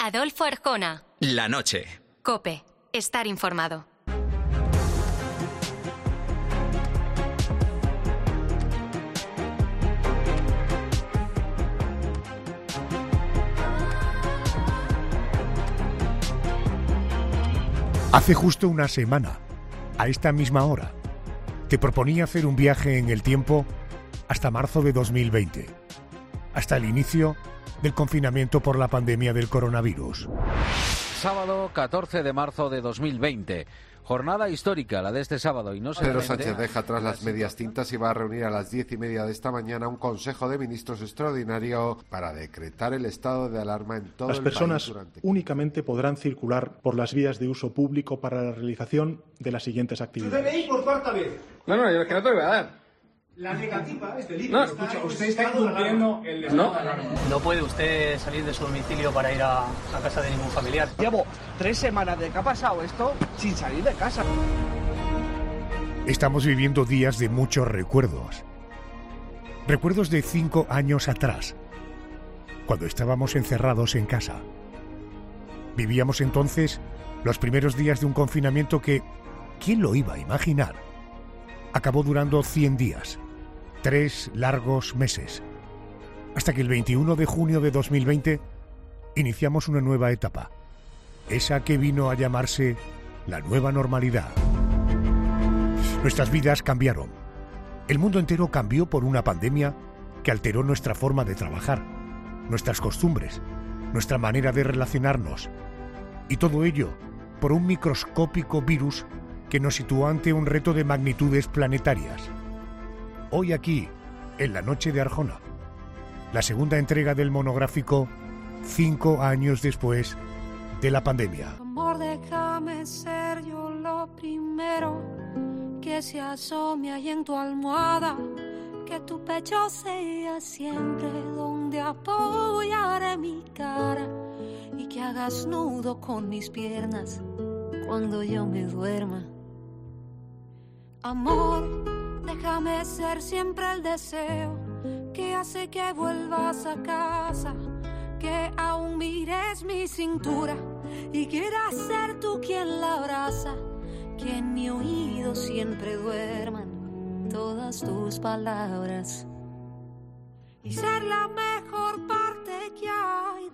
Adolfo Arjona. La noche. COPE. Estar informado. Hace justo una semana, a esta misma hora, te proponía hacer un viaje en el tiempo hasta marzo de 2020, hasta el inicio del confinamiento por la pandemia del coronavirus. Sábado 14 de marzo de 2020. Jornada histórica, la de este sábado. Y no Pedro Sánchez deja atrás las medias tintas y va a reunir a las 10:30 de esta mañana un Consejo de Ministros extraordinario para decretar el estado de alarma en todo el país. Las personas únicamente podrán circular por las vías de uso público para la realización de las siguientes actividades. DNI por cuarta vez. No, yo es que no te lo voy a dar. La negativa es delito. No, escucha, usted está incumpliendo el estado de alarma. No puede usted salir de su domicilio para ir a casa de ningún familiar. Llevo 3 semanas de que ha pasado esto sin salir de casa. Estamos viviendo días de muchos recuerdos. Recuerdos de 5 años atrás, cuando estábamos encerrados en casa. Vivíamos entonces los primeros días de un confinamiento que, ¿quién lo iba a imaginar?, acabó durando 100 días. 3 largos meses, hasta que el 21 de junio de 2020 iniciamos una nueva etapa, esa que vino a llamarse la nueva normalidad. Nuestras vidas cambiaron. El mundo entero cambió por una pandemia que alteró nuestra forma de trabajar, nuestras costumbres, nuestra manera de relacionarnos, y todo ello por un microscópico virus que nos situó ante un reto de magnitudes planetarias. Hoy aquí, en la noche de Arjona, la segunda entrega del monográfico 5 años después de la pandemia. Amor, déjame ser yo lo primero que se asome ahí en tu almohada, que tu pecho sea siempre donde apoyaré mi cara y que hagas nudo con mis piernas cuando yo me duerma. Amor, déjame ser siempre el deseo que hace que vuelvas a casa, que aún mires mi cintura y quieras ser tú quien la abraza, que en mi oído siempre duerman todas tus palabras y ser la mejor parte que hay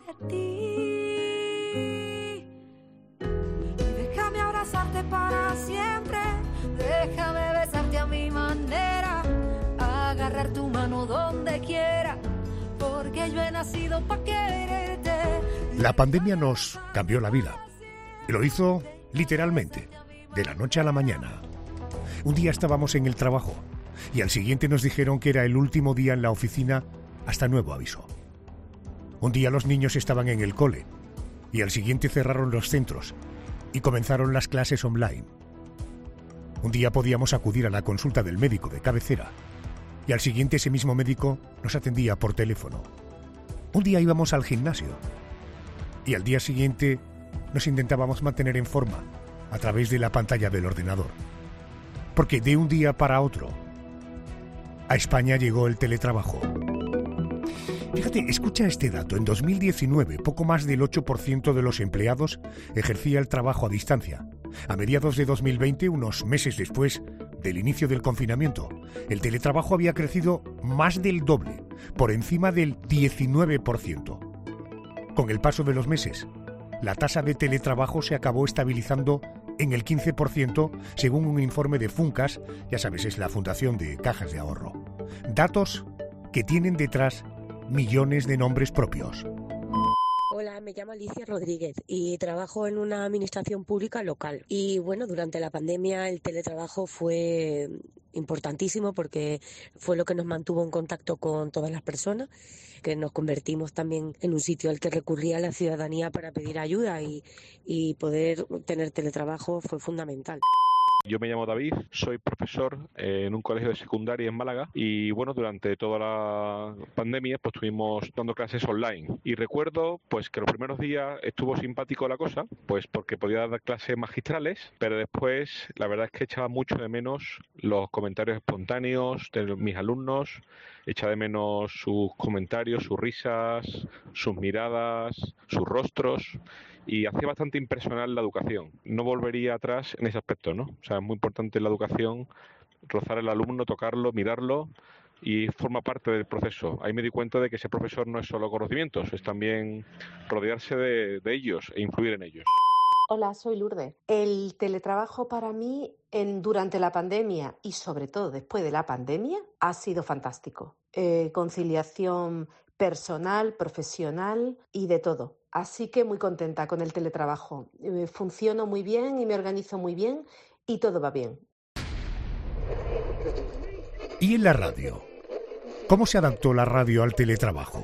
de ti. Y déjame abrazarte para siempre, déjame besarte a mi manera, agarrar tu mano donde quiera, porque yo he nacido para quererte. La pandemia nos cambió la vida, y lo hizo literalmente, de la noche a la mañana. Un día estábamos en el trabajo, y al siguiente nos dijeron que era el último día en la oficina hasta nuevo aviso. Un día los niños estaban en el cole, y al siguiente cerraron los centros, y comenzaron las clases online. Un día podíamos acudir a la consulta del médico de cabecera, y al siguiente ese mismo médico nos atendía por teléfono. Un día íbamos al gimnasio, y al día siguiente nos intentábamos mantener en forma a través de la pantalla del ordenador. Porque de un día para otro, a España llegó el teletrabajo. Fíjate, escucha este dato. En 2019, poco más del 8% de los empleados ejercía el trabajo a distancia. A mediados de 2020, unos meses después del inicio del confinamiento, el teletrabajo había crecido más del doble, por encima del 19%. Con el paso de los meses, la tasa de teletrabajo se acabó estabilizando en el 15%, según un informe de Funcas, ya sabes, es la Fundación de Cajas de Ahorro. Datos que tienen detrás millones de nombres propios. Hola, me llamo Alicia Rodríguez y trabajo en una administración pública local. Y bueno, durante la pandemia el teletrabajo fue importantísimo porque fue lo que nos mantuvo en contacto con todas las personas, que nos convertimos también en un sitio al que recurría la ciudadanía para pedir ayuda y poder tener teletrabajo fue fundamental. Yo me llamo David, soy profesor en un colegio de secundaria en Málaga y bueno, durante toda la pandemia pues estuvimos dando clases online y recuerdo pues que los primeros días estuvo simpático la cosa, pues porque podía dar clases magistrales, pero después la verdad es que echaba mucho de menos los comentarios espontáneos de mis alumnos, echaba de menos sus comentarios, sus risas, sus miradas, sus rostros. Y hacía bastante impersonal la educación. No volvería atrás en ese aspecto, ¿no? O sea, es muy importante la educación, rozar al alumno, tocarlo, mirarlo, y forma parte del proceso. Ahí me di cuenta de que ese profesor no es solo conocimientos, es también rodearse de ellos e influir en ellos. Hola, soy Lourdes. El teletrabajo para mí durante la pandemia y sobre todo después de la pandemia ha sido fantástico. Conciliación personal, profesional y de todo. Así que muy contenta con el teletrabajo. Funciono muy bien y me organizo muy bien y todo va bien. ¿Y en la radio? ¿Cómo se adaptó la radio al teletrabajo?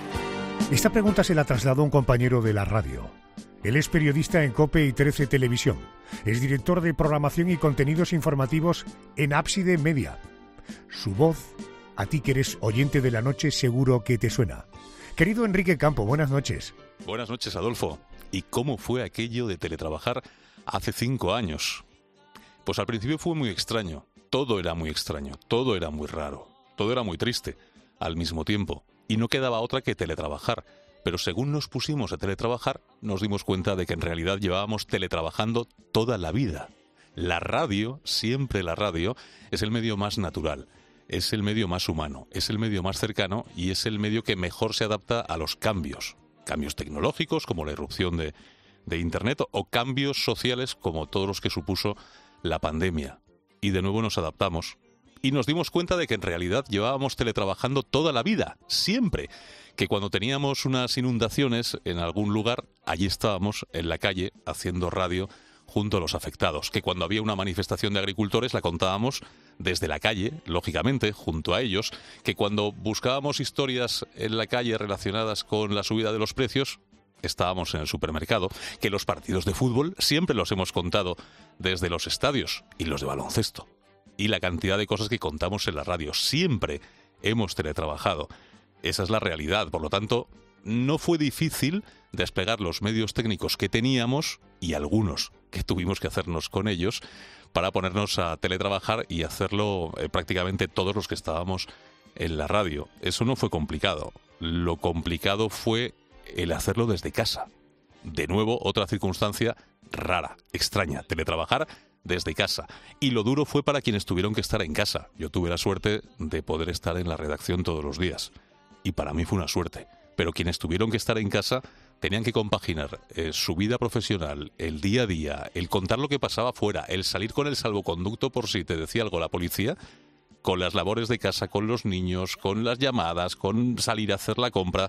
Esta pregunta se la trasladó un compañero de la radio. Él es periodista en COPE y 13 Televisión. Es director de programación y contenidos informativos en Ábside Media. Su voz, a ti que eres oyente de la noche, seguro que te suena. Querido Enrique Campo, buenas noches. Buenas noches, Adolfo. ¿Y cómo fue aquello de teletrabajar hace 5 años? Pues al principio fue muy extraño. Todo era muy extraño, todo era muy raro, todo era muy triste al mismo tiempo. Y no quedaba otra que teletrabajar. Pero según nos pusimos a teletrabajar, nos dimos cuenta de que en realidad llevábamos teletrabajando toda la vida. La radio, siempre la radio, es el medio más natural. Es el medio más humano, es el medio más cercano y es el medio que mejor se adapta a los cambios. Cambios tecnológicos como la irrupción de Internet o cambios sociales como todos los que supuso la pandemia. Y de nuevo nos adaptamos y nos dimos cuenta de que en realidad llevábamos teletrabajando toda la vida, siempre. Que cuando teníamos unas inundaciones en algún lugar, allí estábamos en la calle haciendo radio junto a los afectados, que cuando había una manifestación de agricultores la contábamos desde la calle, lógicamente, junto a ellos, que cuando buscábamos historias en la calle relacionadas con la subida de los precios, estábamos en el supermercado, que los partidos de fútbol siempre los hemos contado desde los estadios y los de baloncesto. Y la cantidad de cosas que contamos en la radio, siempre hemos teletrabajado. Esa es la realidad, por lo tanto, no fue difícil desplegar los medios técnicos que teníamos y algunos que tuvimos que hacernos con ellos para ponernos a teletrabajar y hacerlo prácticamente todos los que estábamos en la radio. Eso no fue complicado. Lo complicado fue el hacerlo desde casa. De nuevo, otra circunstancia rara, extraña, teletrabajar desde casa. Y lo duro fue para quienes tuvieron que estar en casa. Yo tuve la suerte de poder estar en la redacción todos los días. Y para mí fue una suerte. Pero quienes tuvieron que estar en casa tenían que compaginar su vida profesional, el día a día, el contar lo que pasaba fuera, el salir con el salvoconducto por si te decía algo la policía, con las labores de casa, con los niños, con las llamadas, con salir a hacer la compra.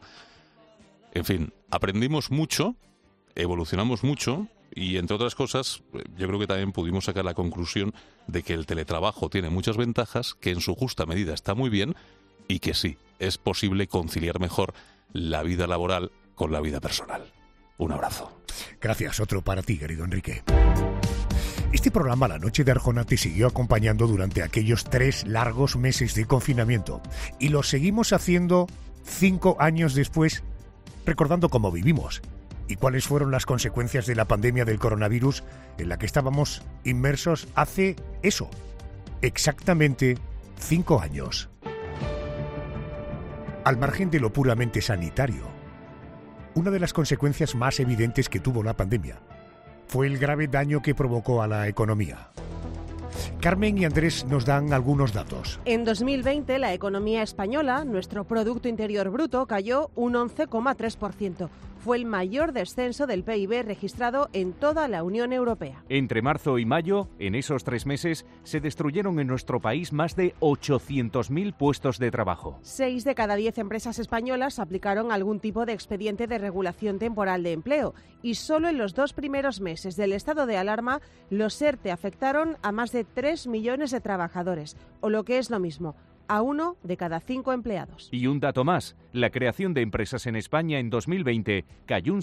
En fin, aprendimos mucho, evolucionamos mucho y, entre otras cosas, yo creo que también pudimos sacar la conclusión de que el teletrabajo tiene muchas ventajas, que en su justa medida está muy bien y que sí, es posible conciliar mejor la vida laboral con la vida personal. Un abrazo. Gracias, otro para ti, querido Enrique. Este programa, La Noche de Arjona, te siguió acompañando durante aquellos 3 largos meses de confinamiento y lo seguimos haciendo 5 años después, recordando cómo vivimos y cuáles fueron las consecuencias de la pandemia del coronavirus en la que estábamos inmersos hace eso, exactamente 5 años. Al margen de lo puramente sanitario, una de las consecuencias más evidentes que tuvo la pandemia fue el grave daño que provocó a la economía. Carmen y Andrés nos dan algunos datos. En 2020, la economía española, nuestro Producto Interior Bruto, cayó un 11,3%. Fue el mayor descenso del PIB registrado en toda la Unión Europea. Entre marzo y mayo, en esos 3 meses, se destruyeron en nuestro país más de 800.000 puestos de trabajo. 6 de cada 10 empresas españolas aplicaron algún tipo de expediente de regulación temporal de empleo y solo en los 2 primeros meses del estado de alarma, los ERTE afectaron a más de 3 millones de trabajadores, o lo que es lo mismo, a 1 de cada 5 empleados. Y un dato más, la creación de empresas en España en 2020 cayó un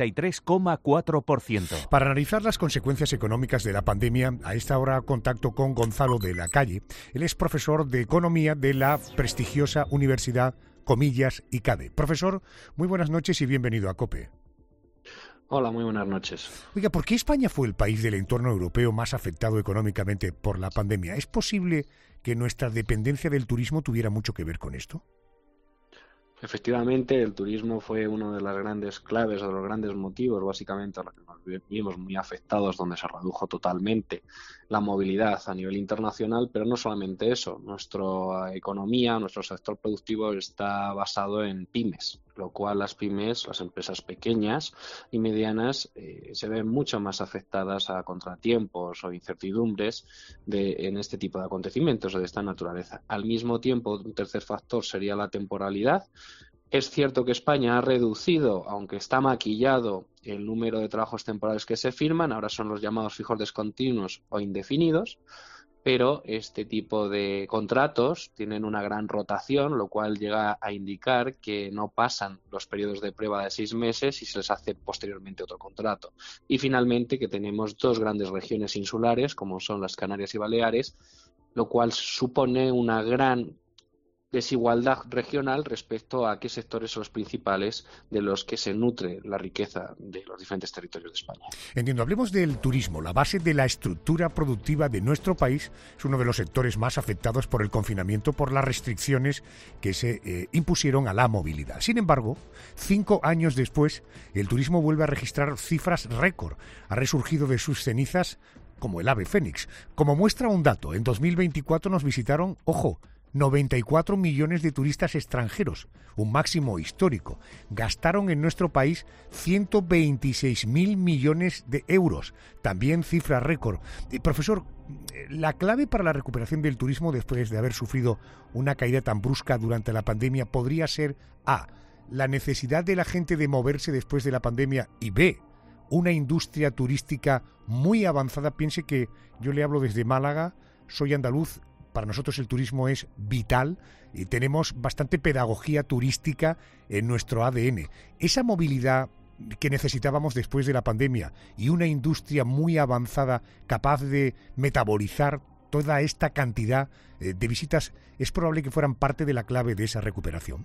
73,4%. Para analizar las consecuencias económicas de la pandemia, a esta hora contacto con Gonzalo de la Calle. Él es profesor de Economía de la prestigiosa Universidad Comillas y CADE. Profesor, muy buenas noches y bienvenido a COPE. Hola, muy buenas noches. Oiga, ¿por qué España fue el país del entorno europeo más afectado económicamente por la pandemia? ¿Es posible que nuestra dependencia del turismo tuviera mucho que ver con esto? Efectivamente, el turismo fue una de las grandes claves, o de los grandes motivos, básicamente, a los que nos vimos muy afectados, donde se redujo totalmente la movilidad a nivel internacional, pero no solamente eso. Nuestra economía, nuestro sector productivo está basado en pymes, lo cual las pymes, las empresas pequeñas y medianas, se ven mucho más afectadas a contratiempos o incertidumbres en este tipo de acontecimientos o de esta naturaleza. Al mismo tiempo, un tercer factor sería la temporalidad. Es cierto que España ha reducido, aunque está maquillado, el número de trabajos temporales que se firman, ahora son los llamados fijos discontinuos o indefinidos, pero este tipo de contratos tienen una gran rotación, lo cual llega a indicar que no pasan los periodos de prueba de 6 meses y se les hace posteriormente otro contrato. Y finalmente que tenemos 2 grandes regiones insulares, como son las Canarias y Baleares, lo cual supone una gran desigualdad regional respecto a qué sectores son los principales de los que se nutre la riqueza de los diferentes territorios de España. Entiendo, hablemos del turismo. La base de la estructura productiva de nuestro país es uno de los sectores más afectados por el confinamiento, por las restricciones que se impusieron a la movilidad. Sin embargo, 5 años después, el turismo vuelve a registrar cifras récord. Ha resurgido de sus cenizas como el ave fénix. Como muestra un dato, en 2024 nos visitaron, ojo, 94 millones de turistas extranjeros, un máximo histórico. Gastaron en nuestro país 126.000 millones de euros, también cifra récord. Profesor, la clave para la recuperación del turismo después de haber sufrido una caída tan brusca durante la pandemia podría ser A, la necesidad de la gente de moverse después de la pandemia y B, una industria turística muy avanzada. Piense que yo le hablo desde Málaga, soy andaluz. Para nosotros el turismo es vital y tenemos bastante pedagogía turística en nuestro ADN. Esa movilidad que necesitábamos después de la pandemia y una industria muy avanzada capaz de metabolizar toda esta cantidad de visitas, es probable que fueran parte de la clave de esa recuperación.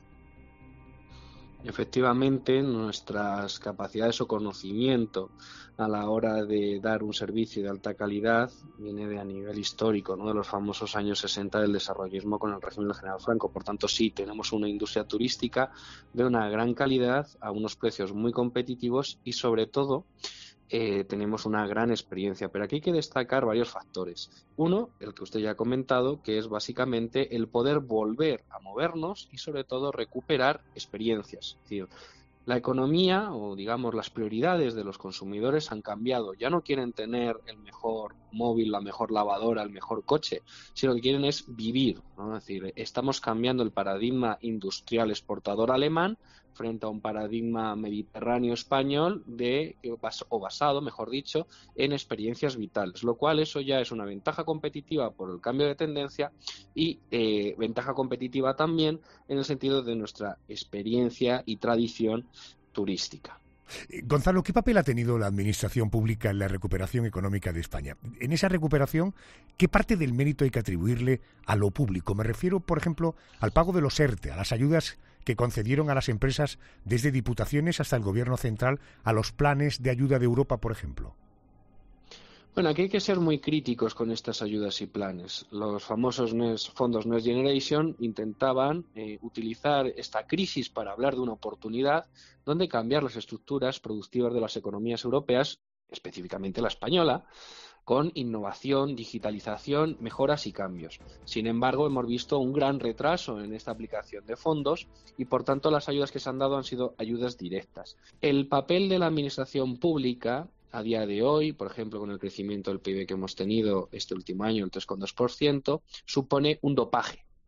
Efectivamente, nuestras capacidades o conocimiento a la hora de dar un servicio de alta calidad viene de a nivel histórico, ¿no? De los famosos años 60 del desarrollismo con el régimen del general Franco. Por tanto, sí, tenemos una industria turística de una gran calidad a unos precios muy competitivos y, sobre todo, tenemos una gran experiencia, pero aquí hay que destacar varios factores. Uno, el que usted ya ha comentado, que es básicamente el poder volver a movernos y sobre todo recuperar experiencias. Es decir, la economía o digamos las prioridades de los consumidores han cambiado. Ya no quieren tener el mejor móvil, la mejor lavadora, el mejor coche, sino que quieren es vivir, ¿no? Es decir, estamos cambiando el paradigma industrial exportador alemán frente a un paradigma mediterráneo español basado, mejor dicho, en experiencias vitales, lo cual eso ya es una ventaja competitiva por el cambio de tendencia y ventaja competitiva también en el sentido de nuestra experiencia y tradición turística. Gonzalo, ¿qué papel ha tenido la administración pública en la recuperación económica de España? En esa recuperación, ¿qué parte del mérito hay que atribuirle a lo público? Me refiero, por ejemplo, al pago de los ERTE, a las ayudas que concedieron a las empresas desde diputaciones hasta el Gobierno central, a los planes de ayuda de Europa, por ejemplo. Bueno, aquí hay que ser muy críticos con estas ayudas y planes. Los famosos fondos Next Generation intentaban utilizar esta crisis para hablar de una oportunidad donde cambiar las estructuras productivas de las economías europeas, específicamente la española, con innovación, digitalización, mejoras y cambios. Sin embargo, hemos visto un gran retraso en esta aplicación de fondos y, por tanto, las ayudas que se han dado han sido ayudas directas. El papel de la administración pública a día de hoy, por ejemplo, con el crecimiento del PIB que hemos tenido este último año, el 3,2%, supone un dopaje. Es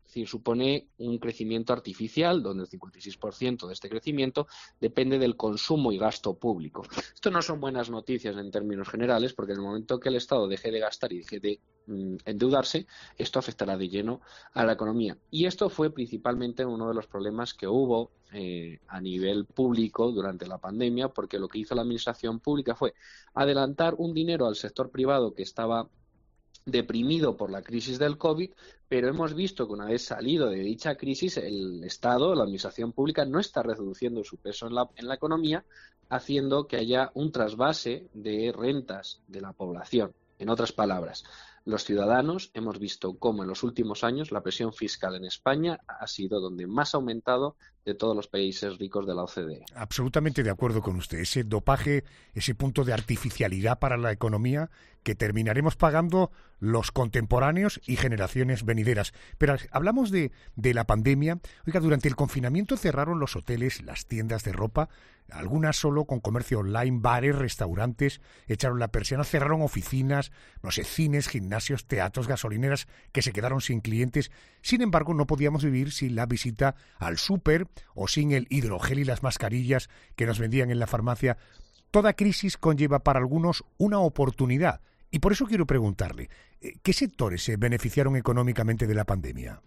Es decir, supone un crecimiento artificial, donde el 56% de este crecimiento depende del consumo y gasto público. Esto no son buenas noticias en términos generales, porque en el momento que el Estado deje de gastar y deje de endeudarse, esto afectará de lleno a la economía. Y esto fue principalmente uno de los problemas que hubo a nivel público durante la pandemia, porque lo que hizo la administración pública fue adelantar un dinero al sector privado que estaba deprimido por la crisis del COVID, pero hemos visto que una vez salido de dicha crisis, el Estado, la administración pública, no está reduciendo su peso en la economía, haciendo que haya un trasvase de rentas de la población. En otras palabras, los ciudadanos hemos visto cómo en los últimos años la presión fiscal en España ha sido donde más ha aumentado de todos los países ricos de la OCDE. Absolutamente de acuerdo con usted. Ese dopaje, ese punto de artificialidad para la economía que terminaremos pagando los contemporáneos y generaciones venideras. Pero hablamos de la pandemia. Oiga, durante el confinamiento cerraron los hoteles, las tiendas de ropa, algunas solo con comercio online, bares, restaurantes, echaron la persiana, cerraron oficinas, no sé, cines, gimnasios, teatros, gasolineras que se quedaron sin clientes. Sin embargo, no podíamos vivir sin la visita al súper o sin el hidrogel y las mascarillas que nos vendían en la farmacia. Toda crisis conlleva para algunos una oportunidad. Y por eso quiero preguntarle, ¿qué sectores se beneficiaron económicamente de la pandemia?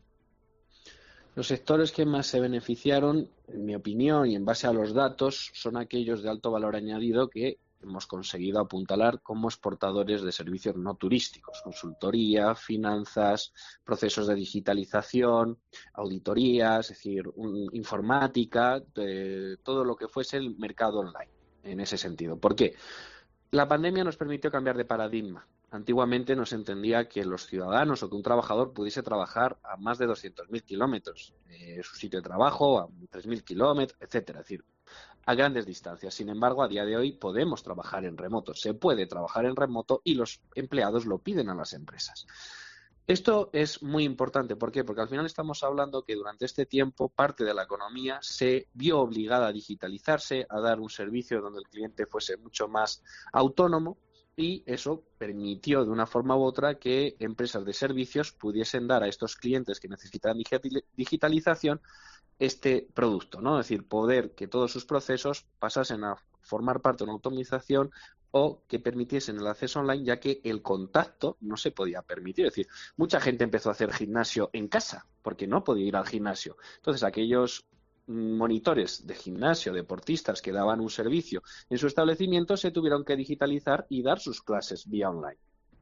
Los sectores que más se beneficiaron, en mi opinión y en base a los datos, son aquellos de alto valor añadido que hemos conseguido apuntalar como exportadores de servicios no turísticos, consultoría, finanzas, procesos de digitalización, auditorías, es decir, informática, todo lo que fuese el mercado online, en ese sentido. ¿Por qué? La pandemia nos permitió cambiar de paradigma. Antiguamente no se entendía que los ciudadanos o que un trabajador pudiese trabajar a más de 200.000 kilómetros de su sitio de trabajo, a 3.000 kilómetros, etcétera. Es decir, a grandes distancias. Sin embargo, a día de hoy podemos trabajar en remoto. Se puede trabajar en remoto y los empleados lo piden a las empresas. Esto es muy importante. ¿Por qué? Porque al final estamos hablando que durante este tiempo parte de la economía se vio obligada a digitalizarse, a dar un servicio donde el cliente fuese mucho más autónomo, y eso permitió de una forma u otra que empresas de servicios pudiesen dar a estos clientes que necesitan digitalización este producto, ¿no? Es decir, poder que todos sus procesos pasasen a formar parte de una automatización o que permitiesen el acceso online, ya que el contacto no se podía permitir. Es decir, mucha gente empezó a hacer gimnasio en casa porque no podía ir al gimnasio. Entonces, aquellos monitores de gimnasio, deportistas que daban un servicio en su establecimiento, se tuvieron que digitalizar y dar sus clases vía online.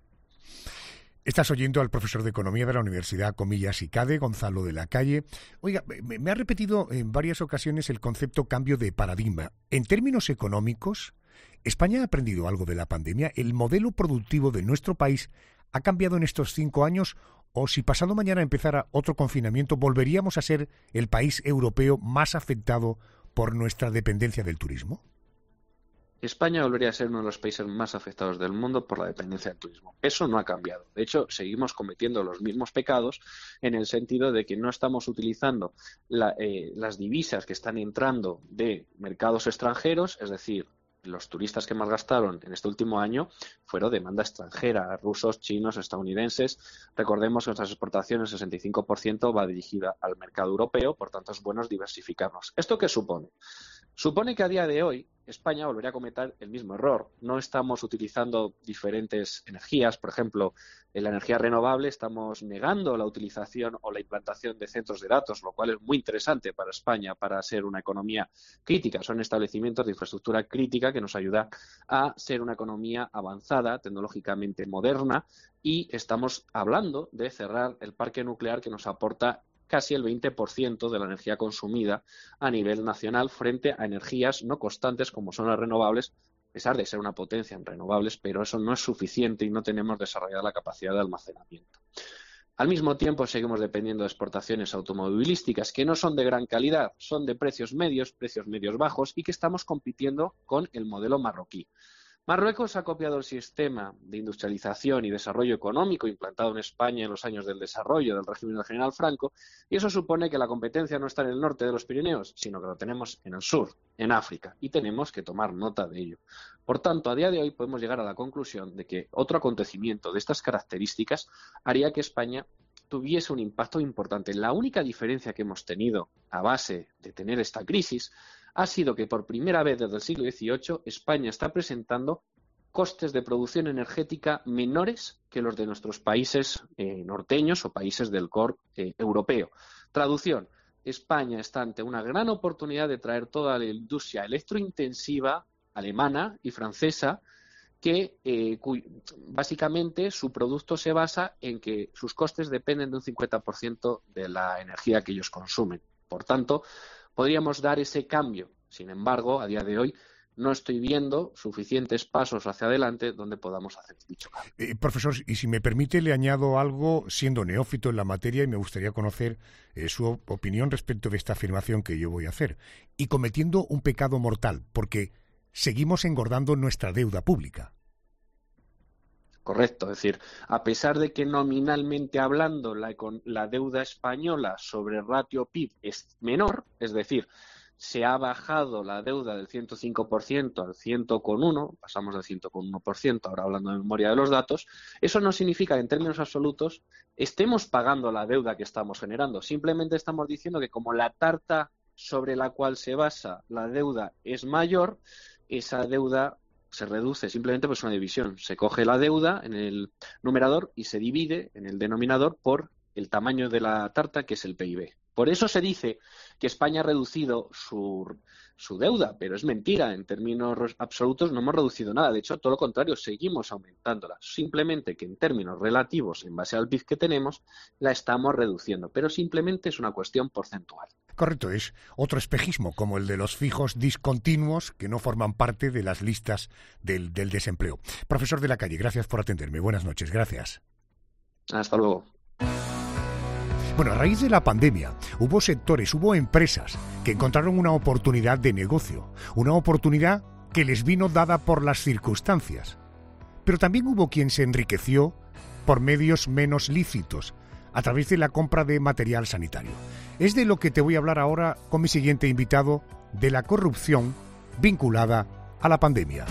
Estás oyendo al profesor de Economía de la Universidad Comillas y CADE, Gonzalo de la Calle. Oiga, me ha repetido en varias ocasiones el concepto cambio de paradigma. En términos económicos, ¿España ha aprendido algo de la pandemia? ¿El modelo productivo de nuestro país ha cambiado en estos 5 años? ¿O si pasado mañana empezara otro confinamiento, volveríamos a ser el país europeo más afectado por nuestra dependencia del turismo? España volvería a ser uno de los países más afectados del mundo por la dependencia del turismo. Eso no ha cambiado. De hecho, seguimos cometiendo los mismos pecados en el sentido de que no estamos utilizando las divisas que están entrando de mercados extranjeros, es decir, los turistas que más gastaron en este último año fueron demanda extranjera, rusos, chinos, estadounidenses. Recordemos que nuestras exportaciones, el 65% va dirigida al mercado europeo, por tanto es bueno diversificarnos. ¿Esto qué supone? Supone que a día de hoy España volvería a cometer el mismo error. No estamos utilizando diferentes energías. Por ejemplo, en la energía renovable estamos negando la utilización o la implantación de centros de datos, lo cual es muy interesante para España para ser una economía crítica. Son establecimientos de infraestructura crítica que nos ayuda a ser una economía avanzada, tecnológicamente moderna, y estamos hablando de cerrar el parque nuclear que nos aporta casi el 20% de la energía consumida a nivel nacional frente a energías no constantes como son las renovables, a pesar de ser una potencia en renovables, pero eso no es suficiente y no tenemos desarrollada la capacidad de almacenamiento. Al mismo tiempo seguimos dependiendo de exportaciones automovilísticas que no son de gran calidad, son de precios medios bajos y que estamos compitiendo con el modelo marroquí. Marruecos ha copiado el sistema de industrialización y desarrollo económico implantado en España en los años del desarrollo del régimen del general Franco, y eso supone que la competencia no está en el norte de los Pirineos, sino que lo tenemos en el sur, en África, y tenemos que tomar nota de ello. Por tanto, a día de hoy podemos llegar a la conclusión de que otro acontecimiento de estas características haría que España tuviese un impacto importante. La única diferencia que hemos tenido a base de tener esta crisis ha sido que por primera vez desde el siglo XVIII España está presentando costes de producción energética menores que los de nuestros países norteños o países del core europeo. Traducción: España está ante una gran oportunidad de traer toda la industria electrointensiva alemana y francesa que básicamente su producto se basa en que sus costes dependen de un 50% de la energía que ellos consumen. Por tanto, podríamos dar ese cambio. Sin embargo, a día de hoy no estoy viendo suficientes pasos hacia adelante donde podamos hacer dicho cambio. Profesor, y si me permite, le añado algo, siendo neófito en la materia, y me gustaría conocer su opinión respecto de esta afirmación que yo voy a hacer. Y cometiendo un pecado mortal, porque seguimos engordando nuestra deuda pública. Correcto, es decir, a pesar de que nominalmente hablando la deuda española sobre ratio PIB es menor, es decir, se ha bajado la deuda del 105% al 100,1%, pasamos del 100,1%, ahora hablando de memoria de los datos, eso no significa que en términos absolutos estemos pagando la deuda que estamos generando, simplemente estamos diciendo que como la tarta sobre la cual se basa la deuda es mayor, esa deuda se reduce simplemente por una división. Se coge la deuda en el numerador y se divide en el denominador por el tamaño de la tarta, que es el PIB. Por eso se dice que España ha reducido su deuda, pero es mentira. En términos absolutos no hemos reducido nada. De hecho, todo lo contrario, seguimos aumentándola. Simplemente que en términos relativos, en base al PIB que tenemos, la estamos reduciendo. Pero simplemente es una cuestión porcentual. Correcto, es otro espejismo, como el de los fijos discontinuos que no forman parte de las listas del desempleo. Profesor de la Calle, gracias por atenderme. Buenas noches, gracias. Hasta luego. Bueno, a raíz de la pandemia hubo sectores, hubo empresas que encontraron una oportunidad de negocio, una oportunidad que les vino dada por las circunstancias. Pero también hubo quien se enriqueció por medios menos lícitos, a través de la compra de material sanitario. Es de lo que te voy a hablar ahora con mi siguiente invitado, de la corrupción vinculada a la pandemia.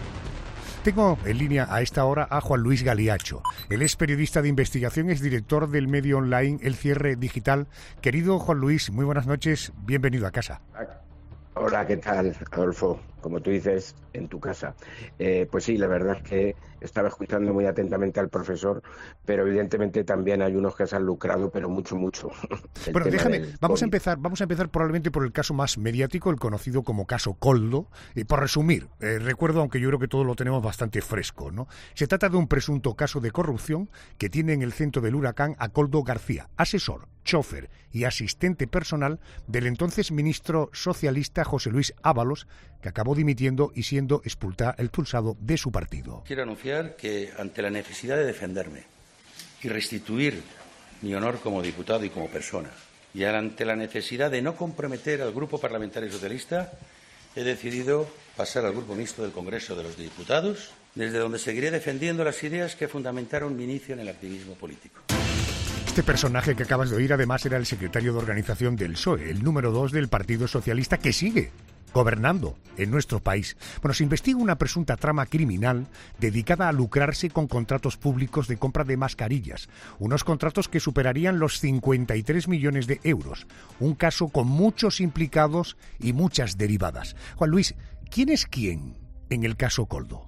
Tengo en línea a esta hora a Juan Luis Galiacho. Él es periodista de investigación, es director del medio online El Cierre Digital. Querido Juan Luis, muy buenas noches, bienvenido a casa. Hola, ¿qué tal, Adolfo? Como tú dices, en tu casa. Pues sí, la verdad es que estaba escuchando muy atentamente al profesor, pero evidentemente también hay unos que se han lucrado, pero mucho. Bueno, déjame, vamos a empezar probablemente por el caso más mediático, el conocido como caso Koldo. Por resumir, recuerdo, aunque yo creo que todos lo tenemos bastante fresco, ¿no? Se trata de un presunto caso de corrupción que tiene en el centro del huracán a Koldo García, asesor, chofer y asistente personal del entonces ministro socialista José Luis Ábalos, que acabó dimitiendo y siendo expulsado de su partido. Quiero anunciar que ante la necesidad de defenderme y restituir mi honor como diputado y como persona, y ante la necesidad de no comprometer al Grupo Parlamentario Socialista, he decidido pasar al Grupo Mixto del Congreso de los Diputados, desde donde seguiré defendiendo las ideas que fundamentaron mi inicio en el activismo político. Este personaje que acabas de oír además era el secretario de organización del PSOE, el número 2 del Partido Socialista, que sigue gobernando en nuestro país. Bueno, se investiga una presunta trama criminal dedicada a lucrarse con contratos públicos de compra de mascarillas, unos contratos que superarían los 53 millones de euros. Un caso con muchos implicados y muchas derivadas. Juan Luis, ¿quién es quién en el caso Koldo?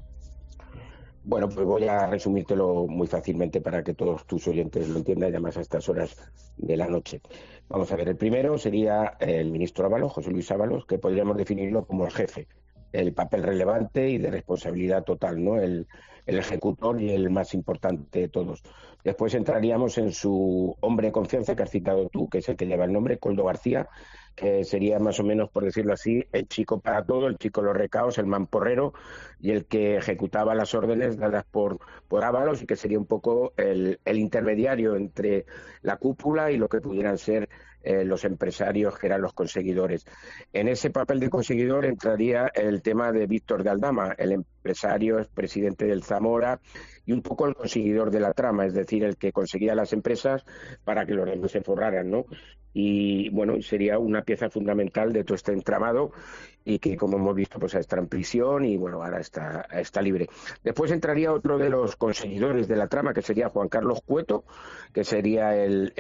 Bueno, pues voy a resumírtelo muy fácilmente para que todos tus oyentes lo entiendan, además a estas horas de la noche. Vamos a ver, el primero sería el ministro Ábalos, José Luis Ábalos, que podríamos definirlo como el jefe, el papel relevante y de responsabilidad total, ¿no? El ejecutor y el más importante de todos. Después entraríamos en su hombre de confianza que has citado tú, que es el que lleva el nombre, Koldo García, que sería más o menos, por decirlo así, el chico para todo, el chico de los recados, el mamporrero y el que ejecutaba las órdenes dadas por Ábalos, y que sería un poco el intermediario entre la cúpula y lo que pudieran ser los empresarios, que eran los conseguidores. En ese papel de conseguidor entraría el tema de Víctor de Aldama, el empresario, expresidente del Zamora, y un poco el conseguidor de la trama, es decir, el que conseguía las empresas para que los demás se forraran, ¿no? y bueno, sería una pieza fundamental de todo este entramado y que, como hemos visto, pues está en prisión y bueno, ahora está libre. Después entraría otro de los conseguidores de la trama, que sería Juan Carlos Cueto, que sería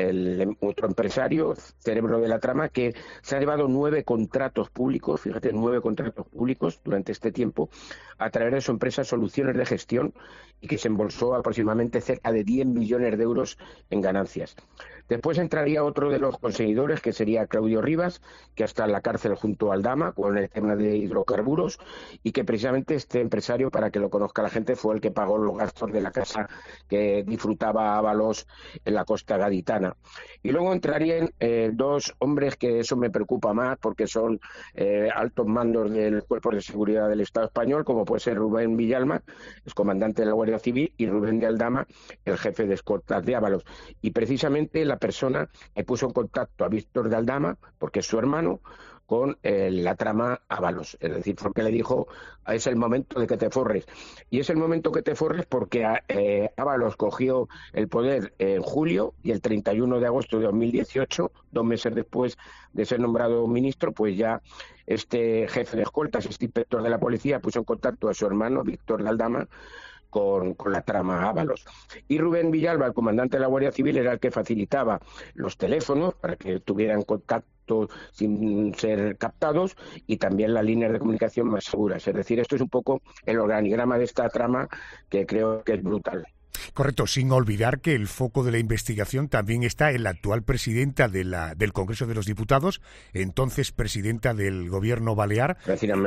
el otro empresario, cerebro de la trama, que se ha llevado 9 contratos públicos, fíjate, 9 contratos públicos durante este tiempo, a través de su empresa Soluciones de Gestión, y que se embolsó aproximadamente cerca de 10 millones de euros en ganancias. Después entraría otro de los conseguidores, que sería Claudio Rivas, que está en la cárcel junto a Aldama con el tema de hidrocarburos, y que precisamente este empresario, para que lo conozca la gente, fue el que pagó los gastos de la casa que disfrutaba Ábalos en la costa gaditana. Y luego entrarían 2 hombres que eso me preocupa más, porque son altos mandos del Cuerpo de Seguridad del Estado español, como puede ser Rubén Villalma, es comandante de la Guardia Civil, y Rubén de Aldama, el jefe de escoltas de Ábalos. Y precisamente la persona que puso en contacto a Víctor de Aldama, porque es su hermano, con la trama Ábalos, es decir, porque le dijo, es el momento de que te forres. Y es el momento que te forres porque Ábalos cogió el poder en julio, y el 31 de agosto de 2018, 2 meses después de ser nombrado ministro, pues ya este jefe de escoltas, este inspector de la policía, puso en contacto a su hermano, Víctor de Aldama, con la trama Ábalos. Y Rubén Villalba, el comandante de la Guardia Civil, era el que facilitaba los teléfonos para que tuvieran contacto sin ser captados, y también las líneas de comunicación más seguras. Es decir, esto es un poco el organigrama de esta trama, que creo que es brutal. Correcto, sin olvidar que el foco de la investigación también está en la actual presidenta del Congreso de los Diputados, entonces presidenta del Gobierno Balear,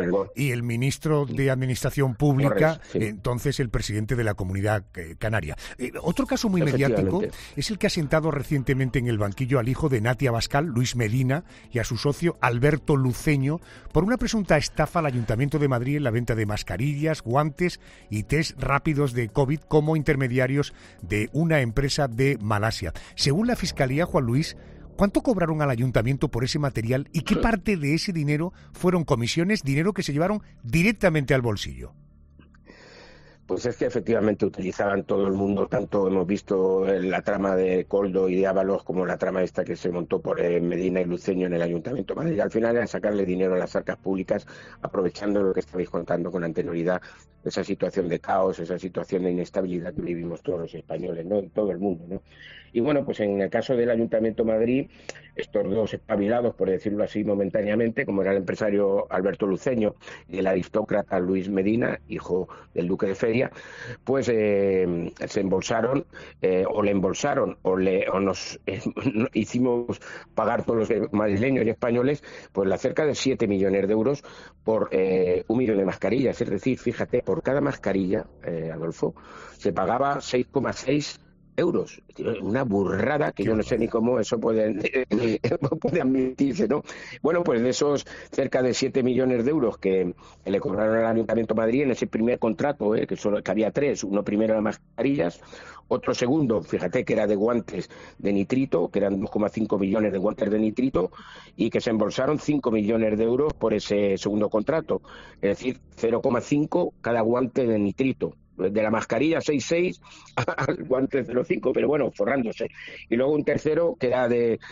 y el ministro de Administración Pública, entonces el presidente de la Comunidad Canaria. Otro caso muy mediático es el que ha sentado recientemente en el banquillo al hijo de Natia Bascal, Luis Medina, y a su socio Alberto Luceño, por una presunta estafa al Ayuntamiento de Madrid en la venta de mascarillas, guantes y test rápidos de COVID como intermediarios de una empresa de Malasia. Según la Fiscalía, Juan Luis, ¿cuánto cobraron al ayuntamiento por ese material y qué parte de ese dinero fueron comisiones, dinero que se llevaron directamente al bolsillo? Pues es que efectivamente utilizaban todo el mundo, tanto hemos visto la trama de Coldo y de Ábalos como la trama esta que se montó por Medina y Luceño en el Ayuntamiento de Madrid. Al final era sacarle dinero a las arcas públicas, aprovechando lo que estabais contando con anterioridad, esa situación de caos, esa situación de inestabilidad que vivimos todos los españoles, ¿no? En todo el mundo, ¿no? Y bueno, pues en el caso del Ayuntamiento de Madrid, estos 2 espabilados, por decirlo así momentáneamente, como era el empresario Alberto Luceño y el aristócrata Luis Medina, hijo del duque de Feria, pues se embolsaron, o le embolsaron, o nos hicimos pagar todos los madrileños y españoles, pues cerca de 7 millones de euros por 1 millón de mascarillas. Es decir, fíjate, por cada mascarilla, Adolfo, se pagaba 6,6 euros. Una burrada que yo no sé ni cómo eso puede admitirse, ¿no? Bueno, pues de esos cerca de 7 millones de euros que le cobraron al Ayuntamiento de Madrid en ese primer contrato, que había 3, uno primero de mascarillas, otro segundo, fíjate, que era de guantes de nitrito, que eran 2,5 millones de guantes de nitrito, y que se embolsaron 5 millones de euros por ese segundo contrato, es decir, 0,5 cada guante de nitrito. De la mascarilla 6,6 al guante 0,5, pero bueno, forrándose. Y luego un tercero que era de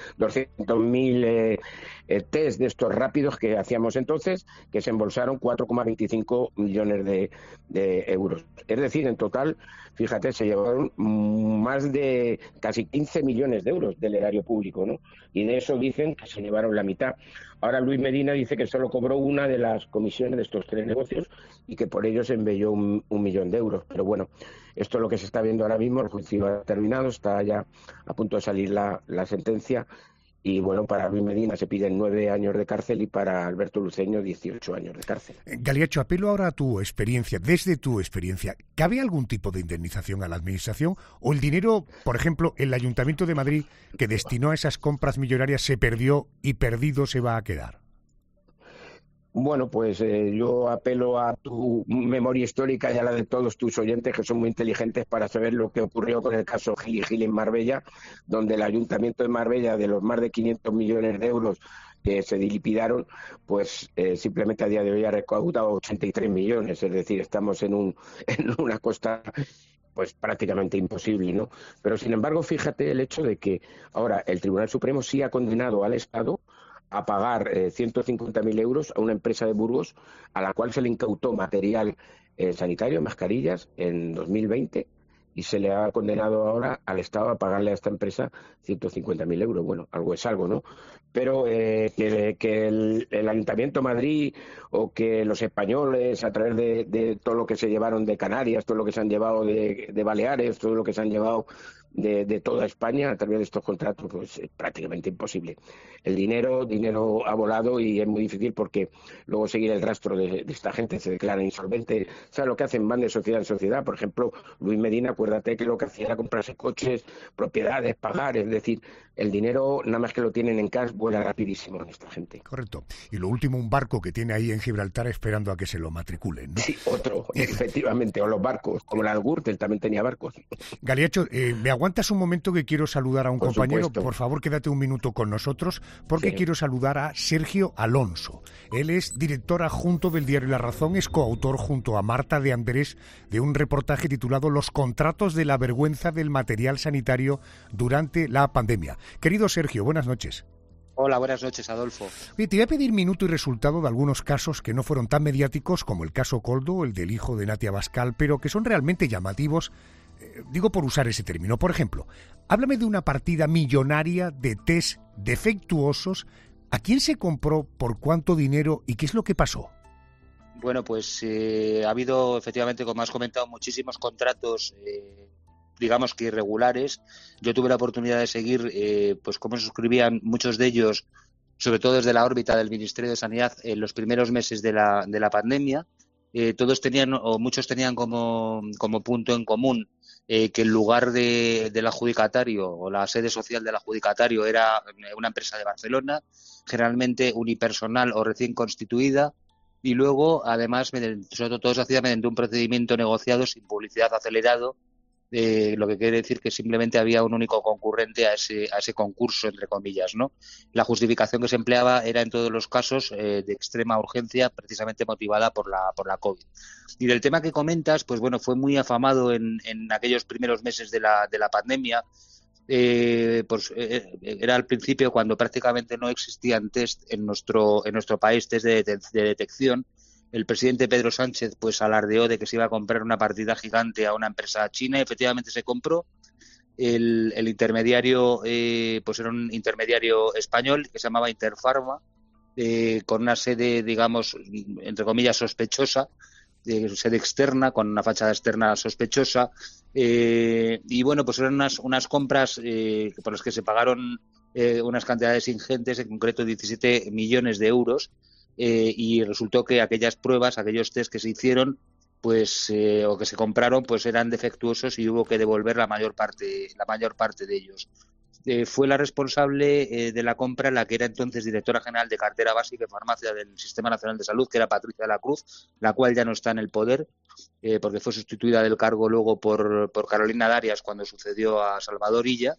200.000 test de estos rápidos que hacíamos entonces, que se embolsaron 4,25 millones de euros. Es decir, en total, fíjate, se llevaron más de casi 15 millones de euros del erario público, ¿no? Y de eso dicen que se llevaron la mitad. Ahora Luis Medina dice que solo cobró una de las comisiones de estos 3 negocios y que por ello se envió 1 millón de euros. Pero bueno, esto es lo que se está viendo ahora mismo, el juicio ha terminado, está ya a punto de salir la sentencia. Y bueno, para Luis Medina se piden 9 años de cárcel y para Alberto Luceño 18 años de cárcel. Galiacho, apelo ahora a tu experiencia. Desde tu experiencia, ¿cabe algún tipo de indemnización a la Administración? ¿O el dinero, por ejemplo, el Ayuntamiento de Madrid, que destinó a esas compras millonarias, se perdió y perdido se va a quedar? Bueno, pues yo apelo a tu memoria histórica y a la de todos tus oyentes, que son muy inteligentes, para saber lo que ocurrió con el caso Gil y Gil en Marbella, donde el Ayuntamiento de Marbella, de los más de 500 millones de euros que se dilipidaron, pues simplemente a día de hoy ha recaudado 83 millones. Es decir, estamos en una costa pues prácticamente imposible, ¿no? Pero sin embargo, fíjate el hecho de que ahora el Tribunal Supremo sí ha condenado al Estado a pagar 150.000 euros a una empresa de Burgos a la cual se le incautó material sanitario, mascarillas, en 2020, y se le ha condenado ahora al Estado a pagarle a esta empresa 150.000 euros. Bueno, algo es algo, ¿no? Pero que el Ayuntamiento de Madrid o que los españoles, a través de todo lo que se llevaron de Canarias, todo lo que se han llevado de Baleares, todo lo que se han llevado de toda España a través de estos contratos, pues es prácticamente imposible. El dinero ha volado y es muy difícil porque luego seguir el rastro de esta gente. Se declara insolvente. ¿Sabes lo que hacen? Van de sociedad en sociedad. Por ejemplo, Luis Medina, acuérdate que lo que hacía era comprarse coches, propiedades, pagar. Es decir, el dinero, nada más que lo tienen en cash, vuela rapidísimo en esta gente. Correcto. Y lo último, un barco que tiene ahí en Gibraltar esperando a que se lo matriculen, ¿no? Sí, otro, efectivamente. O los barcos, como la Gürtel también tenía barcos. Galiacho, ¿me aguantas un momento que quiero saludar a un compañero? Supuesto. Por favor, quédate un minuto con nosotros, porque quiero saludar a Sergio Alonso. Él es director adjunto del diario La Razón, es coautor junto a Marta de Andrés de un reportaje titulado Los contratos de la vergüenza del material sanitario durante la pandemia. Querido Sergio, buenas noches. Hola, buenas noches, Adolfo. Oye, te voy a pedir minuto y resultado de algunos casos que no fueron tan mediáticos como el caso Koldo, el del hijo de Natia Bascal, pero que son realmente llamativos. Digo por usar ese término. Por ejemplo, háblame de una partida millonaria de test defectuosos. ¿A quién se compró, por cuánto dinero y qué es lo que pasó? Bueno, pues ha habido, efectivamente, como has comentado, muchísimos contratos, digamos que irregulares. Yo tuve la oportunidad de seguir pues cómo se suscribían muchos de ellos, sobre todo desde la órbita del Ministerio de Sanidad, en los primeros meses de la pandemia. Todos tenían, o muchos tenían como punto en común que el lugar del adjudicatario o la sede social del adjudicatario era una empresa de Barcelona, generalmente unipersonal o recién constituida, y luego, además, sobre todo se hacía mediante un procedimiento negociado sin publicidad acelerado, lo que quiere decir que simplemente había un único concurrente a ese concurso, entre comillas, ¿no? La justificación que se empleaba era en todos los casos de extrema urgencia, precisamente motivada por la COVID. Y del tema que comentas, pues bueno, fue muy afamado en aquellos primeros meses de la pandemia. Pues era al principio cuando prácticamente no existían test en nuestro país, test de detección. El presidente Pedro Sánchez pues alardeó de que se iba a comprar una partida gigante a una empresa china. Efectivamente se compró. El intermediario pues era un intermediario español que se llamaba Interpharma, con una sede, digamos, entre comillas, sospechosa, sede externa, con una fachada externa sospechosa. Y bueno, pues eran unas compras por las que se pagaron unas cantidades ingentes, en concreto 17 millones de euros. Y resultó que aquellas pruebas, aquellos test que se hicieron, pues o que se compraron, pues eran defectuosos y hubo que devolver la mayor parte de ellos. Fue la responsable de la compra la que era entonces directora general de cartera básica y farmacia del Sistema Nacional de Salud, que era Patricia de la Cruz, la cual ya no está en el poder, porque fue sustituida del cargo luego por Carolina Darias cuando sucedió a Salvador Illa.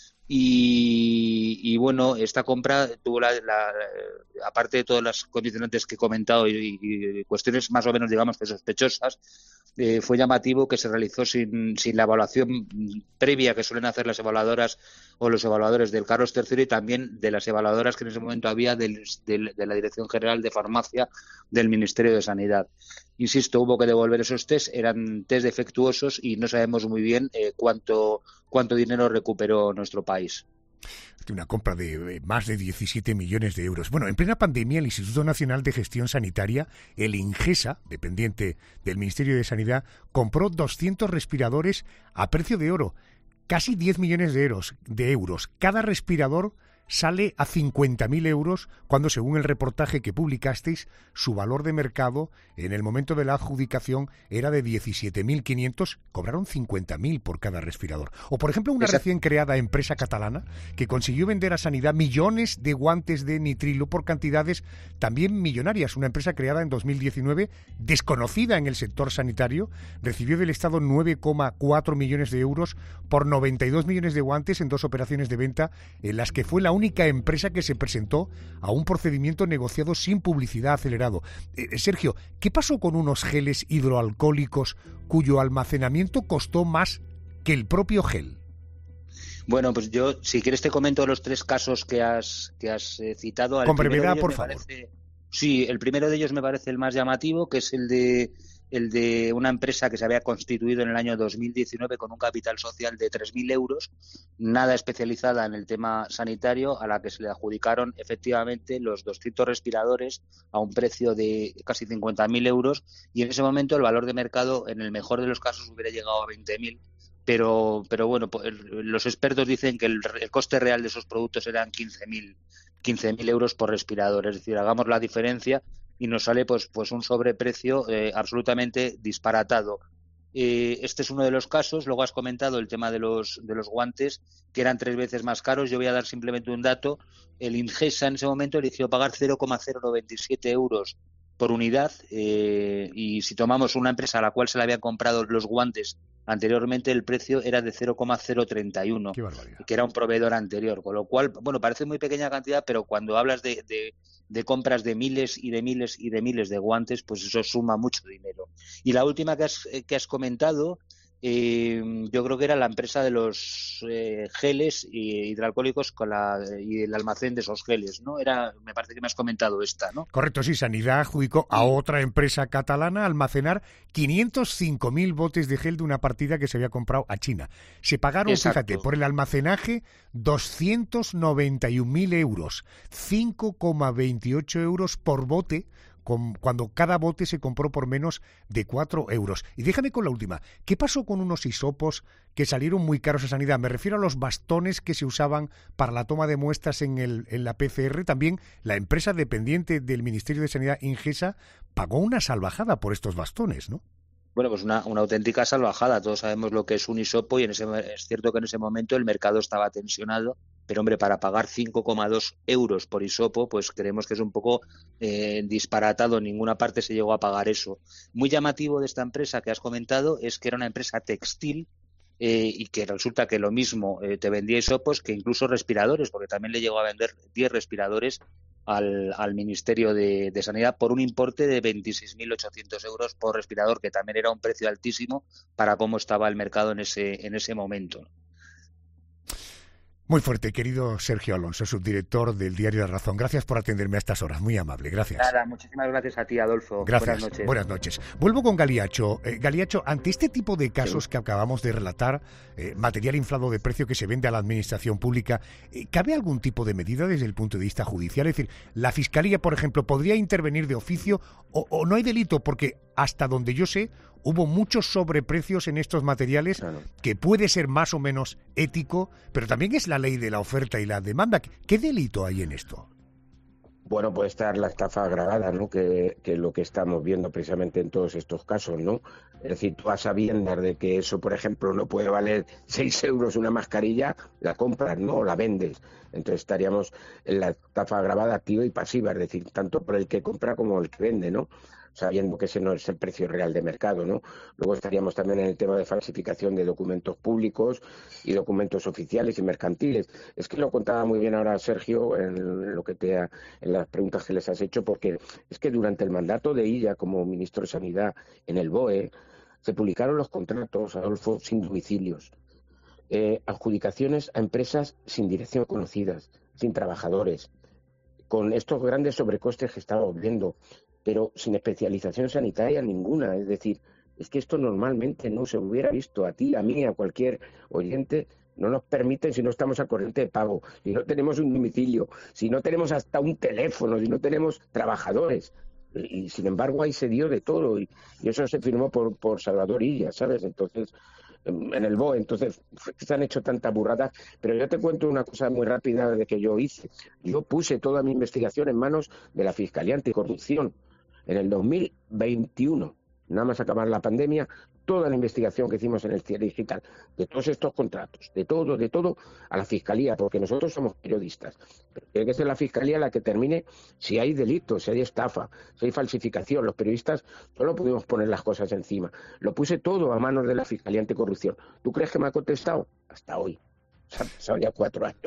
Y bueno, esta compra tuvo aparte de todas las condicionantes que he comentado y cuestiones más o menos, digamos, que sospechosas, fue llamativo que se realizó sin la evaluación previa que suelen hacer las evaluadoras o los evaluadores del Carlos III y también de las evaluadoras que en ese momento había de la Dirección General de Farmacia del Ministerio de Sanidad. Insisto, hubo que devolver esos test, eran test defectuosos y no sabemos muy bien cuánto dinero recuperó nuestro país. Una compra de más de 17 millones de euros. Bueno, en plena pandemia, el Instituto Nacional de Gestión Sanitaria, el INGESA, dependiente del Ministerio de Sanidad, compró 200 respiradores a precio de oro, casi 10 millones de euros. Cada respirador sale a 50.000 euros cuando, según el reportaje que publicasteis, su valor de mercado en el momento de la adjudicación era de 17.500, cobraron 50.000 por cada respirador. O, por ejemplo, una recién creada empresa catalana que consiguió vender a Sanidad millones de guantes de nitrilo por cantidades también millonarias. Una empresa creada en 2019, desconocida en el sector sanitario, recibió del Estado 9,4 millones de euros por 92 millones de guantes en 2 operaciones de venta en las que fue la única empresa que se presentó a un procedimiento negociado sin publicidad acelerado. Sergio, ¿qué pasó con unos geles hidroalcohólicos cuyo almacenamiento costó más que el propio gel? Bueno, pues yo, si quieres, te comento los 3 casos que has citado. Con brevedad, por favor. Sí, el primero de ellos me parece el más llamativo, que es el de una empresa que se había constituido en el año 2019 con un capital social de 3.000 euros, nada especializada en el tema sanitario, a la que se le adjudicaron efectivamente los 200 respiradores a un precio de casi 50.000 euros, y en ese momento el valor de mercado, en el mejor de los casos, hubiera llegado a 20.000. Pero bueno, los expertos dicen que el coste real de esos productos eran 15.000 euros por respirador. Es decir, hagamos la diferencia y nos sale pues un sobreprecio absolutamente disparatado. Este es uno de los casos. Luego has comentado el tema de los guantes, que eran 3 veces más caros. Yo voy a dar simplemente un dato. El Ingesa en ese momento eligió pagar 0,097 euros por unidad, y si tomamos una empresa a la cual se le habían comprado los guantes anteriormente, el precio era de 0,031, que era un proveedor anterior, con lo cual, bueno, parece muy pequeña cantidad, pero cuando hablas de compras de miles y de miles y de miles de guantes, pues eso suma mucho dinero. Y la última que has comentado, yo creo que era la empresa de los geles hidroalcohólicos y el almacén de esos geles, ¿no? Me parece que me has comentado esta, ¿no? Correcto, sí. Sanidad adjudicó a otra empresa catalana almacenar 505.000 botes de gel de una partida que se había comprado a China. Se pagaron, fíjate, por el almacenaje 291.000 euros, 5,28 euros por bote, cuando cada bote se compró por menos de 4 euros. Y déjame con la última. ¿Qué pasó con unos hisopos que salieron muy caros a Sanidad? Me refiero a los bastones que se usaban para la toma de muestras en la PCR. También la empresa dependiente del Ministerio de Sanidad, Ingesa, pagó una salvajada por estos bastones, ¿no? Bueno, pues una auténtica salvajada. Todos sabemos lo que es un hisopo y es cierto que en ese momento el mercado estaba tensionado, pero hombre, para pagar 5,2 euros por hisopo, pues creemos que es un poco disparatado. En ninguna parte se llegó a pagar eso. Muy llamativo de esta empresa que has comentado es que era una empresa textil, y que resulta que lo mismo te vendía hisopos que incluso respiradores, porque también le llegó a vender 10 respiradores al Ministerio de Sanidad por un importe de 26.800 euros por respirador, que también era un precio altísimo para cómo estaba el mercado en ese momento. Muy fuerte, querido Sergio Alonso, subdirector del diario La Razón. Gracias por atenderme a estas horas, muy amable, gracias. Nada, muchísimas gracias a ti, Adolfo. Gracias, buenas noches. Vuelvo con Galiacho. Galiacho, ante este tipo de casos que acabamos de relatar, material inflado de precio que se vende a la administración pública, ¿cabe algún tipo de medida desde el punto de vista judicial? Es decir, ¿la Fiscalía, por ejemplo, podría intervenir de oficio o no hay delito? Porque hasta donde yo sé, hubo muchos sobreprecios en estos materiales, que puede ser más o menos ético, pero también es la ley de la oferta y la demanda. ¿Qué delito hay en esto? Bueno, puede estar la estafa agravada, ¿no? Que es lo que estamos viendo precisamente en todos estos casos, ¿no? Es decir, tú a sabiendas de que eso, por ejemplo, no puede valer 6 euros una mascarilla, la compras, ¿no? O la vendes. Entonces estaríamos en la estafa agravada activa y pasiva, es decir, tanto por el que compra como el que vende, ¿no? Sabiendo que ese no es el precio real de mercado, ¿no? Luego estaríamos también en el tema de falsificación de documentos públicos y documentos oficiales y mercantiles. Es que lo contaba muy bien ahora Sergio en las preguntas que les has hecho, porque es que durante el mandato de Illa como ministro de Sanidad en el BOE se publicaron los contratos, Adolfo, sin domicilios, adjudicaciones a empresas sin dirección conocidas, sin trabajadores, con estos grandes sobrecostes que estamos viendo, pero sin especialización sanitaria ninguna. Es decir, es que esto normalmente no se hubiera visto. A ti, a mí, a cualquier oyente, no nos permiten si no estamos a corriente de pago, si no tenemos un domicilio, si no tenemos hasta un teléfono, si no tenemos trabajadores. Y sin embargo ahí se dio de todo, y eso se firmó por Salvador Illa, ¿sabes? Entonces, en el BOE, entonces se han hecho tantas burradas. Pero yo te cuento una cosa muy rápida de que yo hice. Yo puse toda mi investigación en manos de la Fiscalía Anticorrupción. En el 2021, nada más acabar la pandemia, toda la investigación que hicimos en el cierre digital, de todos estos contratos, de todo, a la Fiscalía, porque nosotros somos periodistas. Pero tiene que ser la Fiscalía la que termine si hay delitos, si hay estafa, si hay falsificación. Los periodistas solo podemos poner las cosas encima. Lo puse todo a manos de la Fiscalía Anticorrupción. ¿Tú crees que me ha contestado? Hasta hoy. O sea, han pasado ya 4 años.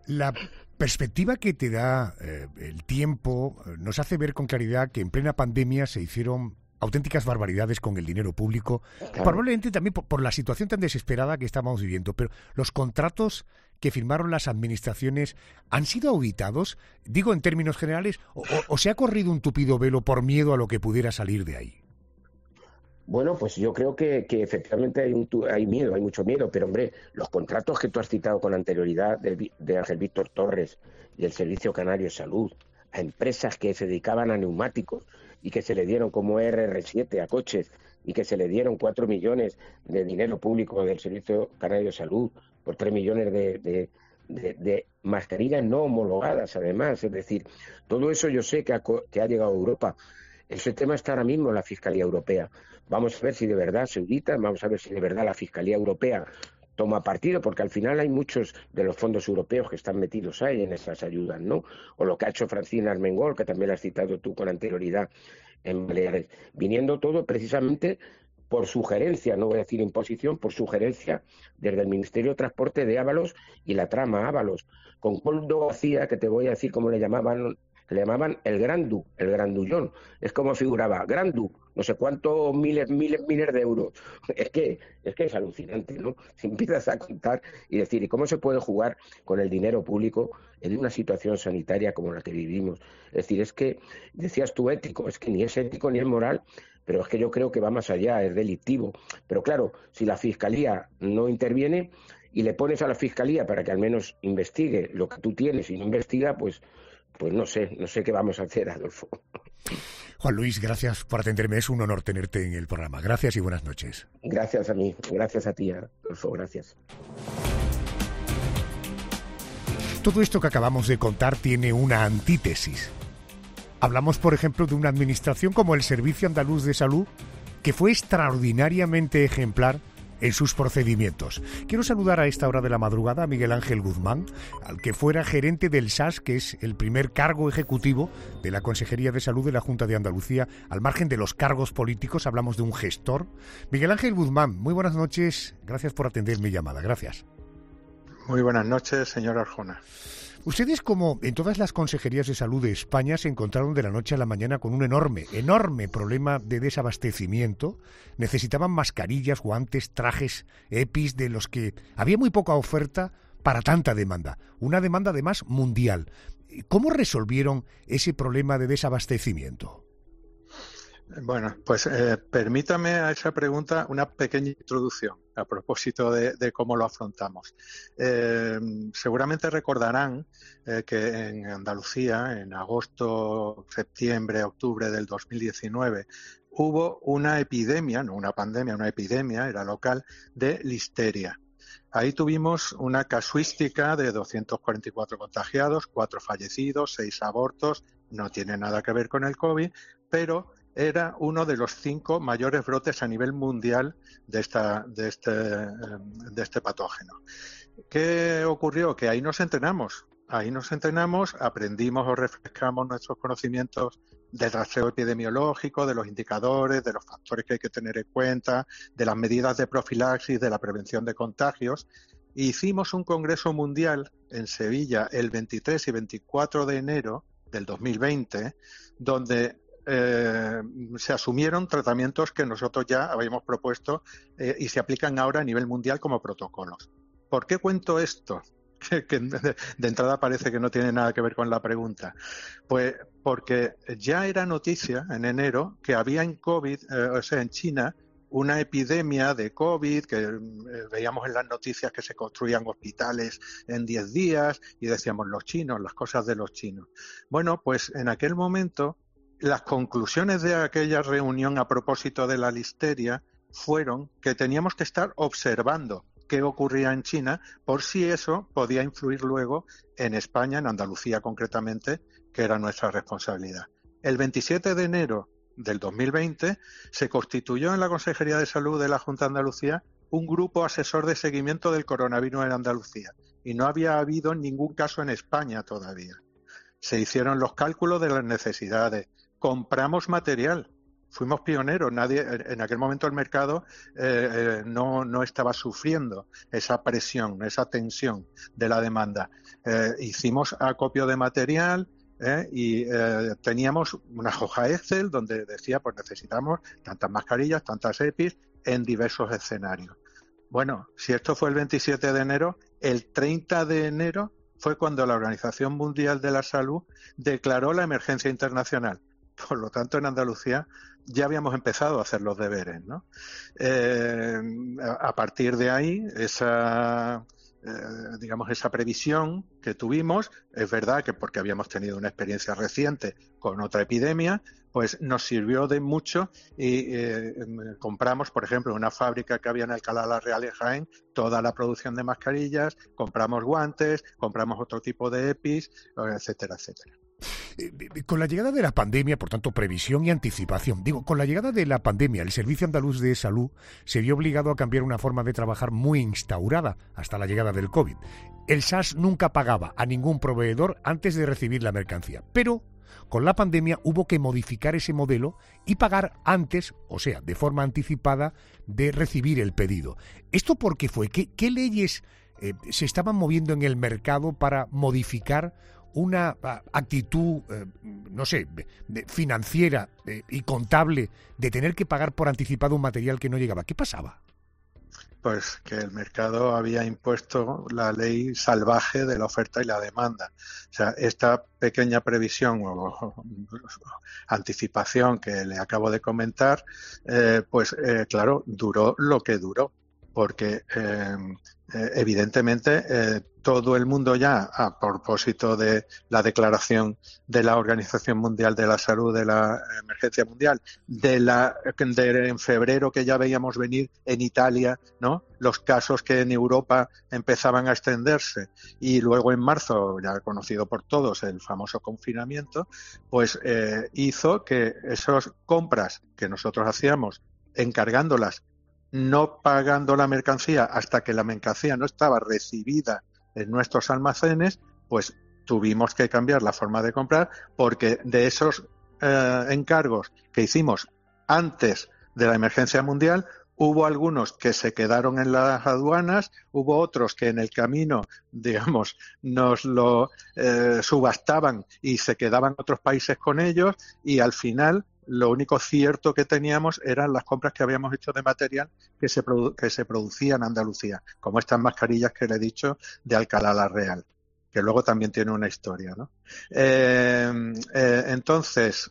La perspectiva que te da el tiempo nos hace ver con claridad que en plena pandemia se hicieron auténticas barbaridades con el dinero público, claro. Probablemente también por la situación tan desesperada que estábamos viviendo, pero los contratos que firmaron las administraciones han sido auditados, digo en términos generales, o se ha corrido un tupido velo por miedo a lo que pudiera salir de ahí. Bueno, pues yo creo que efectivamente hay miedo, hay mucho miedo, pero hombre, los contratos que tú has citado con anterioridad de Ángel Víctor Torres y el Servicio Canario de Salud a empresas que se dedicaban a neumáticos y que se le dieron como RR7 a coches y que se le dieron 4 millones de dinero público del Servicio Canario de Salud por 3 millones de mascarillas no homologadas, además. Es decir, todo eso yo sé que ha llegado a Europa. Ese tema está ahora mismo en la Fiscalía Europea. Vamos a ver si de verdad se audita, vamos a ver si de verdad la Fiscalía Europea toma partido, porque al final hay muchos de los fondos europeos que están metidos ahí en esas ayudas, ¿no? O lo que ha hecho Francina Armengol, que también lo has citado tú con anterioridad en Baleares, viniendo todo precisamente por sugerencia, no voy a decir imposición, por sugerencia desde el Ministerio de Transporte de Ábalos y la trama Ábalos, con Coldo García, que te voy a decir cómo le llamaban el Grandu, el Grandullón, es como figuraba, Grandu, no sé cuántos miles de euros. Es que es alucinante, ¿no? Si empiezas a contar y decir, ¿y cómo se puede jugar con el dinero público en una situación sanitaria como la que vivimos? Es decir, es que, decías tú ético, es que ni es ético ni es moral, pero es que yo creo que va más allá, es delictivo. Pero claro, si la Fiscalía no interviene y le pones a la Fiscalía para que al menos investigue lo que tú tienes y no investiga, pues no sé qué vamos a hacer, Adolfo. Juan Luis, gracias por atenderme. Es un honor tenerte en el programa. Gracias y buenas noches. Gracias a mí. Gracias a ti, Adolfo. Gracias. Todo esto que acabamos de contar tiene una antítesis. Hablamos, por ejemplo, de una administración como el Servicio Andaluz de Salud, que fue extraordinariamente ejemplar en sus procedimientos. Quiero saludar a esta hora de la madrugada a Miguel Ángel Guzmán, al que fuera gerente del SAS, que es el primer cargo ejecutivo de la Consejería de Salud de la Junta de Andalucía. Al margen de los cargos políticos, hablamos de un gestor. Miguel Ángel Guzmán, muy buenas noches. Gracias por atender mi llamada. Gracias. Muy buenas noches, señor Arjona. Ustedes, como en todas las consejerías de salud de España, se encontraron de la noche a la mañana con un enorme problema de desabastecimiento. Necesitaban mascarillas, guantes, trajes, EPIs, de los que había muy poca oferta para tanta demanda. Una demanda, además, mundial. ¿Cómo resolvieron ese problema de desabastecimiento? Bueno, pues permítame a esa pregunta una pequeña introducción a propósito de cómo lo afrontamos. Seguramente recordarán que en Andalucía, en agosto, septiembre, octubre del 2019, hubo una epidemia, no una pandemia, una epidemia, era local, de listeria. Ahí tuvimos una casuística de 244 contagiados, 4 fallecidos, 6 abortos, no tiene nada que ver con el COVID, pero era uno de los 5 mayores brotes a nivel mundial de este patógeno. ¿Qué ocurrió? Que ahí nos entrenamos, aprendimos o refrescamos nuestros conocimientos del rastreo epidemiológico, de los indicadores, de los factores que hay que tener en cuenta, de las medidas de profilaxis, de la prevención de contagios. E hicimos un congreso mundial en Sevilla el 23 y 24 de enero del 2020, donde se asumieron tratamientos que nosotros ya habíamos propuesto y se aplican ahora a nivel mundial como protocolos. ¿Por qué cuento esto? Que de entrada parece que no tiene nada que ver con la pregunta. Pues porque ya era noticia en enero que había en en China, una epidemia de COVID, que veíamos en las noticias que se construían hospitales en 10 días y decíamos los chinos, las cosas de los chinos. Bueno, pues en aquel momento las conclusiones de aquella reunión a propósito de la listeria fueron que teníamos que estar observando qué ocurría en China por si eso podía influir luego en España, en Andalucía concretamente, que era nuestra responsabilidad. El 27 de enero del 2020 se constituyó en la Consejería de Salud de la Junta de Andalucía un grupo asesor de seguimiento del coronavirus en Andalucía y no había habido ningún caso en España todavía. Se hicieron los cálculos de las necesidades, compramos material, fuimos pioneros. Nadie, en aquel momento el mercado no estaba sufriendo esa presión, esa tensión de la demanda. Hicimos acopio de material y teníamos una hoja Excel donde decía, pues necesitamos tantas mascarillas, tantas EPIs en diversos escenarios. Bueno, si esto fue el 27 de enero, el 30 de enero fue cuando la Organización Mundial de la Salud declaró la emergencia internacional. Por lo tanto, en Andalucía ya habíamos empezado a hacer los deberes, ¿no? A partir de ahí, esa previsión que tuvimos, es verdad que porque habíamos tenido una experiencia reciente con otra epidemia, pues nos sirvió de mucho y compramos, por ejemplo, una fábrica que había en Alcalá la Real, en Jaén, toda la producción de mascarillas, compramos guantes, compramos otro tipo de EPIs, etcétera, etcétera. Con la llegada de la pandemia, por tanto, previsión y anticipación. Con la llegada de la pandemia, el Servicio Andaluz de Salud se vio obligado a cambiar una forma de trabajar muy instaurada hasta la llegada del COVID. El SAS nunca pagaba a ningún proveedor antes de recibir la mercancía, pero con la pandemia hubo que modificar ese modelo y pagar antes, o sea, de forma anticipada, de recibir el pedido. ¿Esto por qué fue? ¿Qué leyes se estaban moviendo en el mercado para modificar una actitud, financiera y contable de tener que pagar por anticipado un material que no llegaba? ¿Qué pasaba? Pues que el mercado había impuesto la ley salvaje de la oferta y la demanda. O sea, esta pequeña previsión o anticipación que le acabo de comentar, claro, duró lo que duró, porque evidentemente todo el mundo ya, a propósito de la declaración de la Organización Mundial de la Salud de la emergencia mundial, de en febrero que ya veíamos venir en Italia, ¿no?, los casos que en Europa empezaban a extenderse, y luego en marzo, ya conocido por todos, el famoso confinamiento, pues hizo que esas compras que nosotros hacíamos encargándolas, no pagando la mercancía hasta que la mercancía no estaba recibida en nuestros almacenes, pues tuvimos que cambiar la forma de comprar, porque de esos encargos que hicimos antes de la emergencia mundial, hubo algunos que se quedaron en las aduanas, hubo otros que en el camino, digamos, nos lo subastaban y se quedaban otros países con ellos, y al final lo único cierto que teníamos eran las compras que habíamos hecho de material que se producía en Andalucía, como estas mascarillas que le he dicho de Alcalá la Real, que luego también tiene una historia, ¿no? Entonces,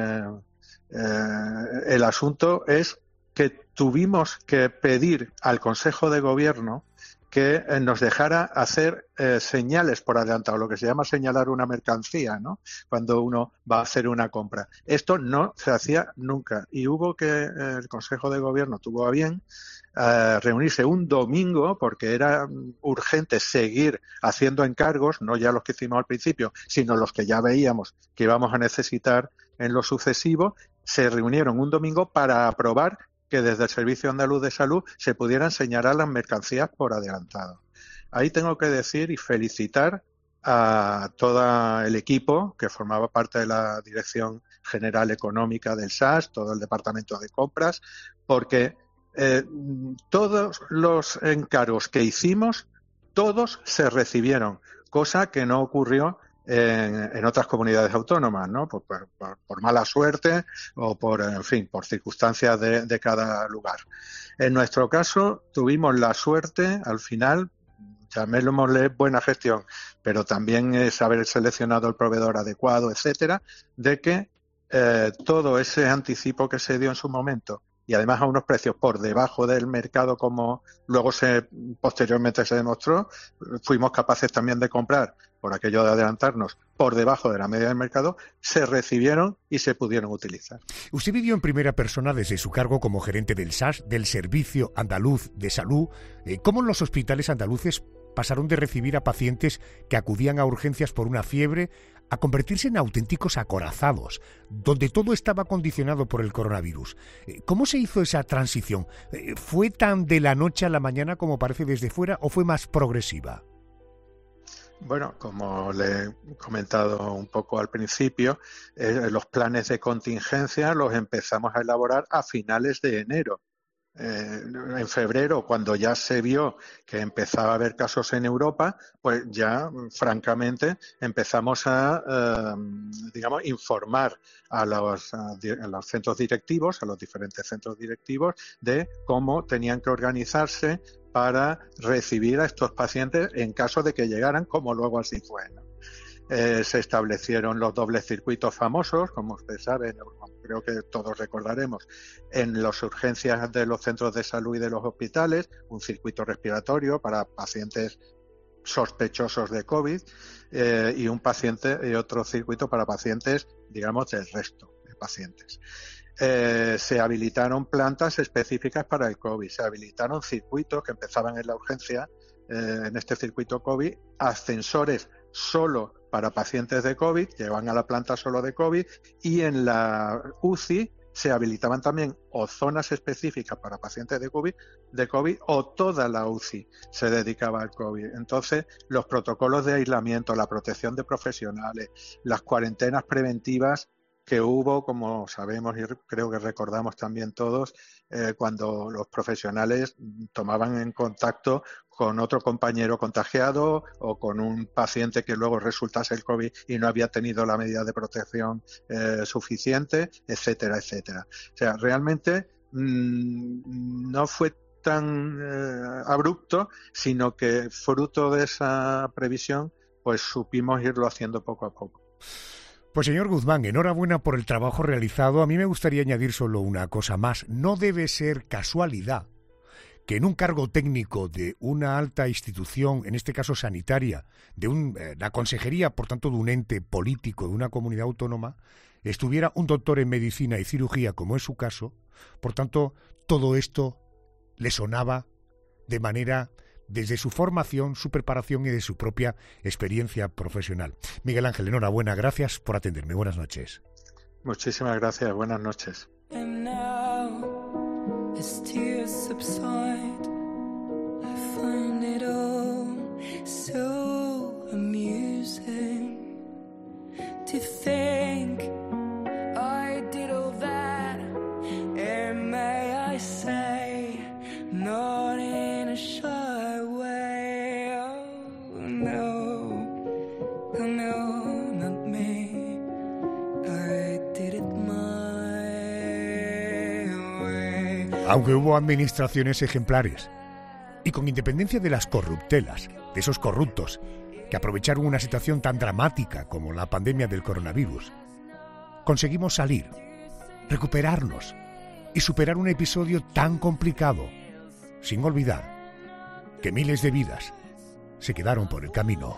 el asunto es que tuvimos que pedir al Consejo de Gobierno que nos dejara hacer señales por adelantado, lo que se llama señalar una mercancía, ¿no?, cuando uno va a hacer una compra. Esto no se hacía nunca, y hubo que el Consejo de Gobierno tuvo a bien reunirse un domingo, porque era urgente seguir haciendo encargos, no ya los que hicimos al principio, sino los que ya veíamos que íbamos a necesitar en lo sucesivo. Se reunieron un domingo para aprobar que desde el Servicio Andaluz de Salud se pudieran señalar las mercancías por adelantado. Ahí tengo que decir y felicitar a todo el equipo que formaba parte de la Dirección General Económica del SAS, todo el Departamento de Compras, porque todos los encargos que hicimos, todos se recibieron, cosa que no ocurrió en otras comunidades autónomas, ¿no?, por mala suerte o por circunstancias de cada lugar. En nuestro caso tuvimos la suerte, al final, llamémosle buena gestión, pero también es haber seleccionado el proveedor adecuado, etcétera, de que todo ese anticipo que se dio en su momento, y además a unos precios por debajo del mercado, como luego posteriormente se demostró, fuimos capaces también de comprar, por aquello de adelantarnos, por debajo de la media del mercado, se recibieron y se pudieron utilizar. Usted vivió en primera persona desde su cargo como gerente del SAS, del Servicio Andaluz de Salud, cómo los hospitales andaluces pasaron de recibir a pacientes que acudían a urgencias por una fiebre a convertirse en auténticos acorazados, donde todo estaba condicionado por el coronavirus. ¿Cómo se hizo esa transición? ¿Fue tan de la noche a la mañana como parece desde fuera o fue más progresiva? Bueno, como le he comentado un poco al principio, los planes de contingencia los empezamos a elaborar a finales de enero. En febrero, cuando ya se vio que empezaba a haber casos en Europa, pues ya, francamente, empezamos a, informar a los centros directivos, a los diferentes centros directivos, de cómo tenían que organizarse para recibir a estos pacientes en caso de que llegaran, como luego así fue, ¿no? Se establecieron los dobles circuitos famosos, como usted sabe, creo que todos recordaremos, en las urgencias de los centros de salud y de los hospitales, un circuito respiratorio para pacientes sospechosos de COVID y otro circuito para pacientes, digamos, del resto de pacientes. Se habilitaron plantas específicas para el COVID, se habilitaron circuitos que empezaban en la urgencia, en este circuito COVID, ascensores solo para pacientes de COVID, llevan a la planta solo de COVID, y en la UCI se habilitaban también o zonas específicas para pacientes de COVID o toda la UCI se dedicaba al COVID. Entonces, los protocolos de aislamiento, la protección de profesionales, las cuarentenas preventivas que hubo, como sabemos y creo que recordamos también todos, cuando los profesionales tomaban en contacto con otro compañero contagiado o con un paciente que luego resultase el COVID y no había tenido la medida de protección suficiente, etcétera, etcétera. O sea, realmente no fue tan abrupto, sino que fruto de esa previsión, pues supimos irlo haciendo poco a poco. Pues señor Guzmán, enhorabuena por el trabajo realizado. A mí me gustaría añadir solo una cosa más. No debe ser casualidad que en un cargo técnico de una alta institución, en este caso sanitaria, de la consejería, por tanto, de un ente político de una comunidad autónoma, estuviera un doctor en medicina y cirugía, como es su caso. Por tanto, todo esto le sonaba de manera, desde su formación, su preparación y de su propia experiencia profesional. Miguel Ángel, enhorabuena, gracias por atenderme. Buenas noches. Muchísimas gracias, buenas noches. As tears subside, I find it all so amusing to think I did all that, and may I say, not in a shy way. Oh no, not me. I did it my. Aunque hubo administraciones ejemplares, y con independencia de las corruptelas, de esos corruptos que aprovecharon una situación tan dramática como la pandemia del coronavirus, conseguimos salir, recuperarnos y superar un episodio tan complicado, sin olvidar que miles de vidas se quedaron por el camino.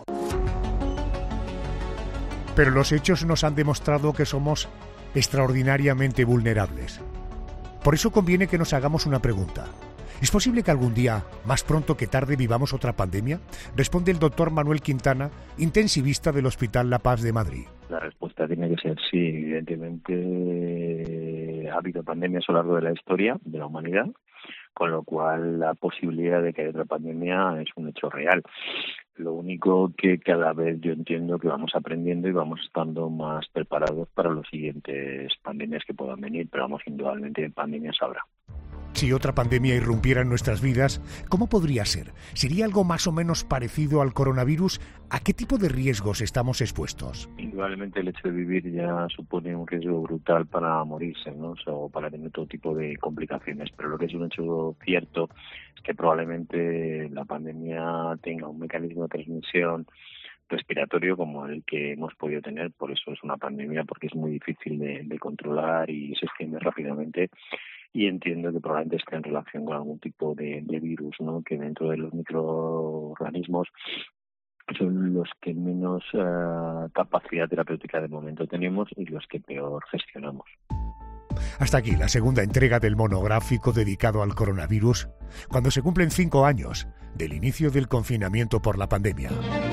Pero los hechos nos han demostrado que somos extraordinariamente vulnerables. Por eso conviene que nos hagamos una pregunta. ¿Es posible que algún día, más pronto que tarde, vivamos otra pandemia? Responde el doctor Manuel Quintana, intensivista del Hospital La Paz de Madrid. La respuesta tiene que ser sí. Evidentemente ha habido pandemias a lo largo de la historia de la humanidad, con lo cual la posibilidad de que haya otra pandemia es un hecho real. Lo único que cada vez yo entiendo que vamos aprendiendo y vamos estando más preparados para los siguientes pandemias que puedan venir, pero vamos, indudablemente pandemias habrá. Si otra pandemia irrumpiera en nuestras vidas, ¿cómo podría ser? ¿Sería algo más o menos parecido al coronavirus? ¿A qué tipo de riesgos estamos expuestos? Indudablemente el hecho de vivir ya supone un riesgo brutal para morirse, ¿no? O para tener todo tipo de complicaciones, pero lo que es un hecho cierto es que probablemente la pandemia tenga un mecanismo de transmisión respiratorio como el que hemos podido tener, por eso es una pandemia, porque es muy difícil de controlar y se extiende rápidamente. Y entiendo que probablemente esté en relación con algún tipo de virus, ¿no? Que dentro de los microorganismos son los que menos capacidad terapéutica de momento tenemos y los que peor gestionamos. Hasta aquí la segunda entrega del monográfico dedicado al coronavirus, cuando se cumplen 5 años del inicio del confinamiento por la pandemia.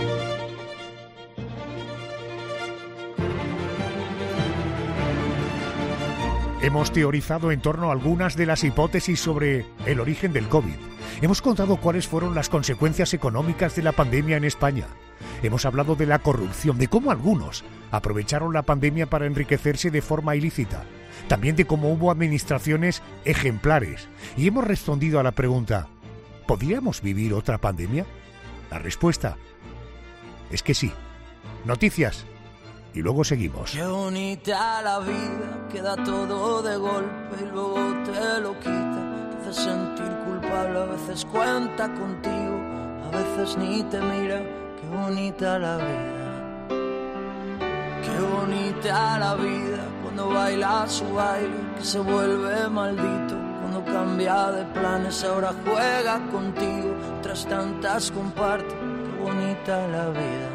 Hemos teorizado en torno a algunas de las hipótesis sobre el origen del COVID. Hemos contado cuáles fueron las consecuencias económicas de la pandemia en España. Hemos hablado de la corrupción, de cómo algunos aprovecharon la pandemia para enriquecerse de forma ilícita. También de cómo hubo administraciones ejemplares. Y hemos respondido a la pregunta, ¿podríamos vivir otra pandemia? La respuesta es que sí. Noticias y luego seguimos. Qué bonita la vida, queda todo de golpe y luego te lo quita. Te hace sentir culpable, a veces cuenta contigo, a veces ni te mira. Qué bonita la vida, qué bonita la vida. Cuando baila su baile, que se vuelve maldito. Cuando cambia de planes, ahora juega contigo. Tras tantas comparte, qué bonita la vida.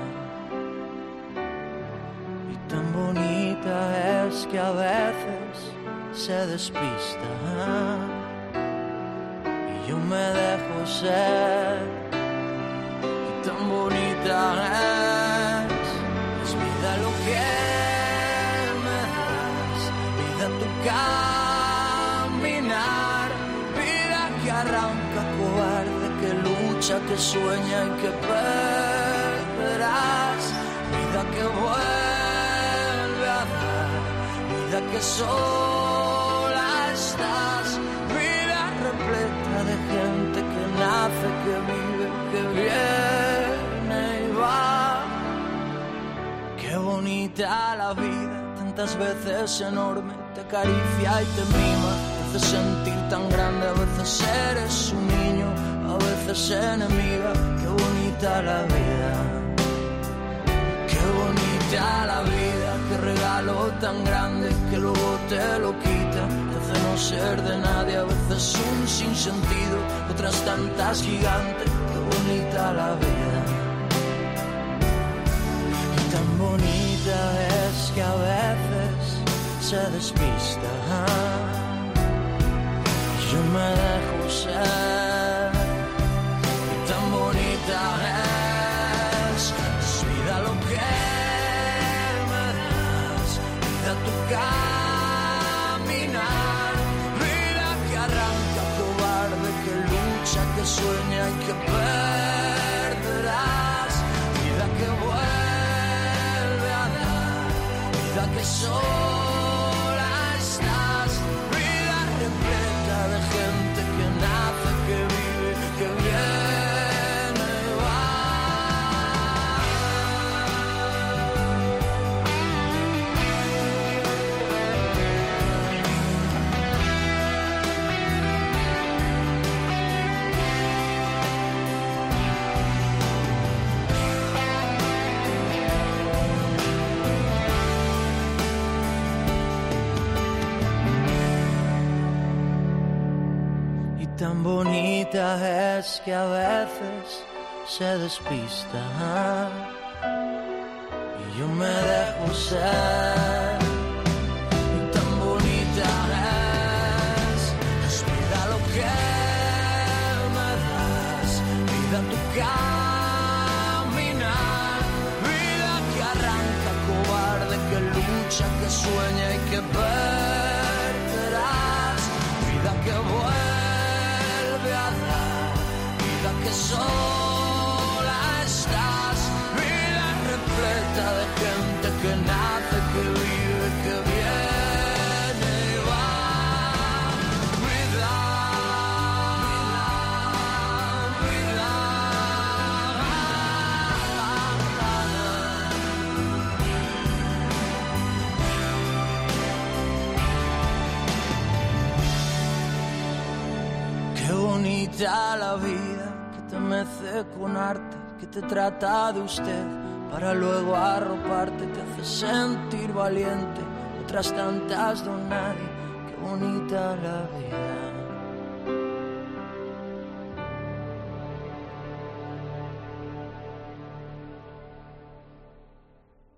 Tan bonita es que a veces se despista y yo me dejo ser. Y tan bonita es vida lo que me das, vida tu caminar, vida que arranca cobarde, que lucha, que sueña y que perderás, vida que vuelve, vida que sola estás, vida repleta de gente que nace, que vive, que viene y va. Qué bonita la vida, tantas veces enorme, te acaricia y te mima, te hace sentir tan grande, a veces eres un niño, a veces enemiga. Qué bonita la vida, qué bonita la vida, qué regalo tan grande que luego te lo quita, te hace no ser de nadie, a veces un sinsentido, otras tantas gigantes. Qué bonita la vida, y tan bonita es que a veces se despista, y yo me dejo ser, y tan bonita es vida lo que tu caminar, vida que arranca cobarde, que lucha, que sueña y que perderás, vida que vuelve a dar, vida que sola estás, vida repleta de gente que nace, que vive, que viene y va. Tan bonita es que a veces se despista y yo me dejo ser. Y tan bonita es vida lo que me das, vida tu caminar, vida que arranca cobarde, que lucha, que sueña y que perderás, vida que vuelve, que sola estás, vida repleta de gente que nace, que vive, que viene y va. Vida, vida, qué bonita la vida, te mece con arte, que te trata de usted para luego arroparte, te hace sentir valiente, otras tantas don nadie. Qué bonita la vida.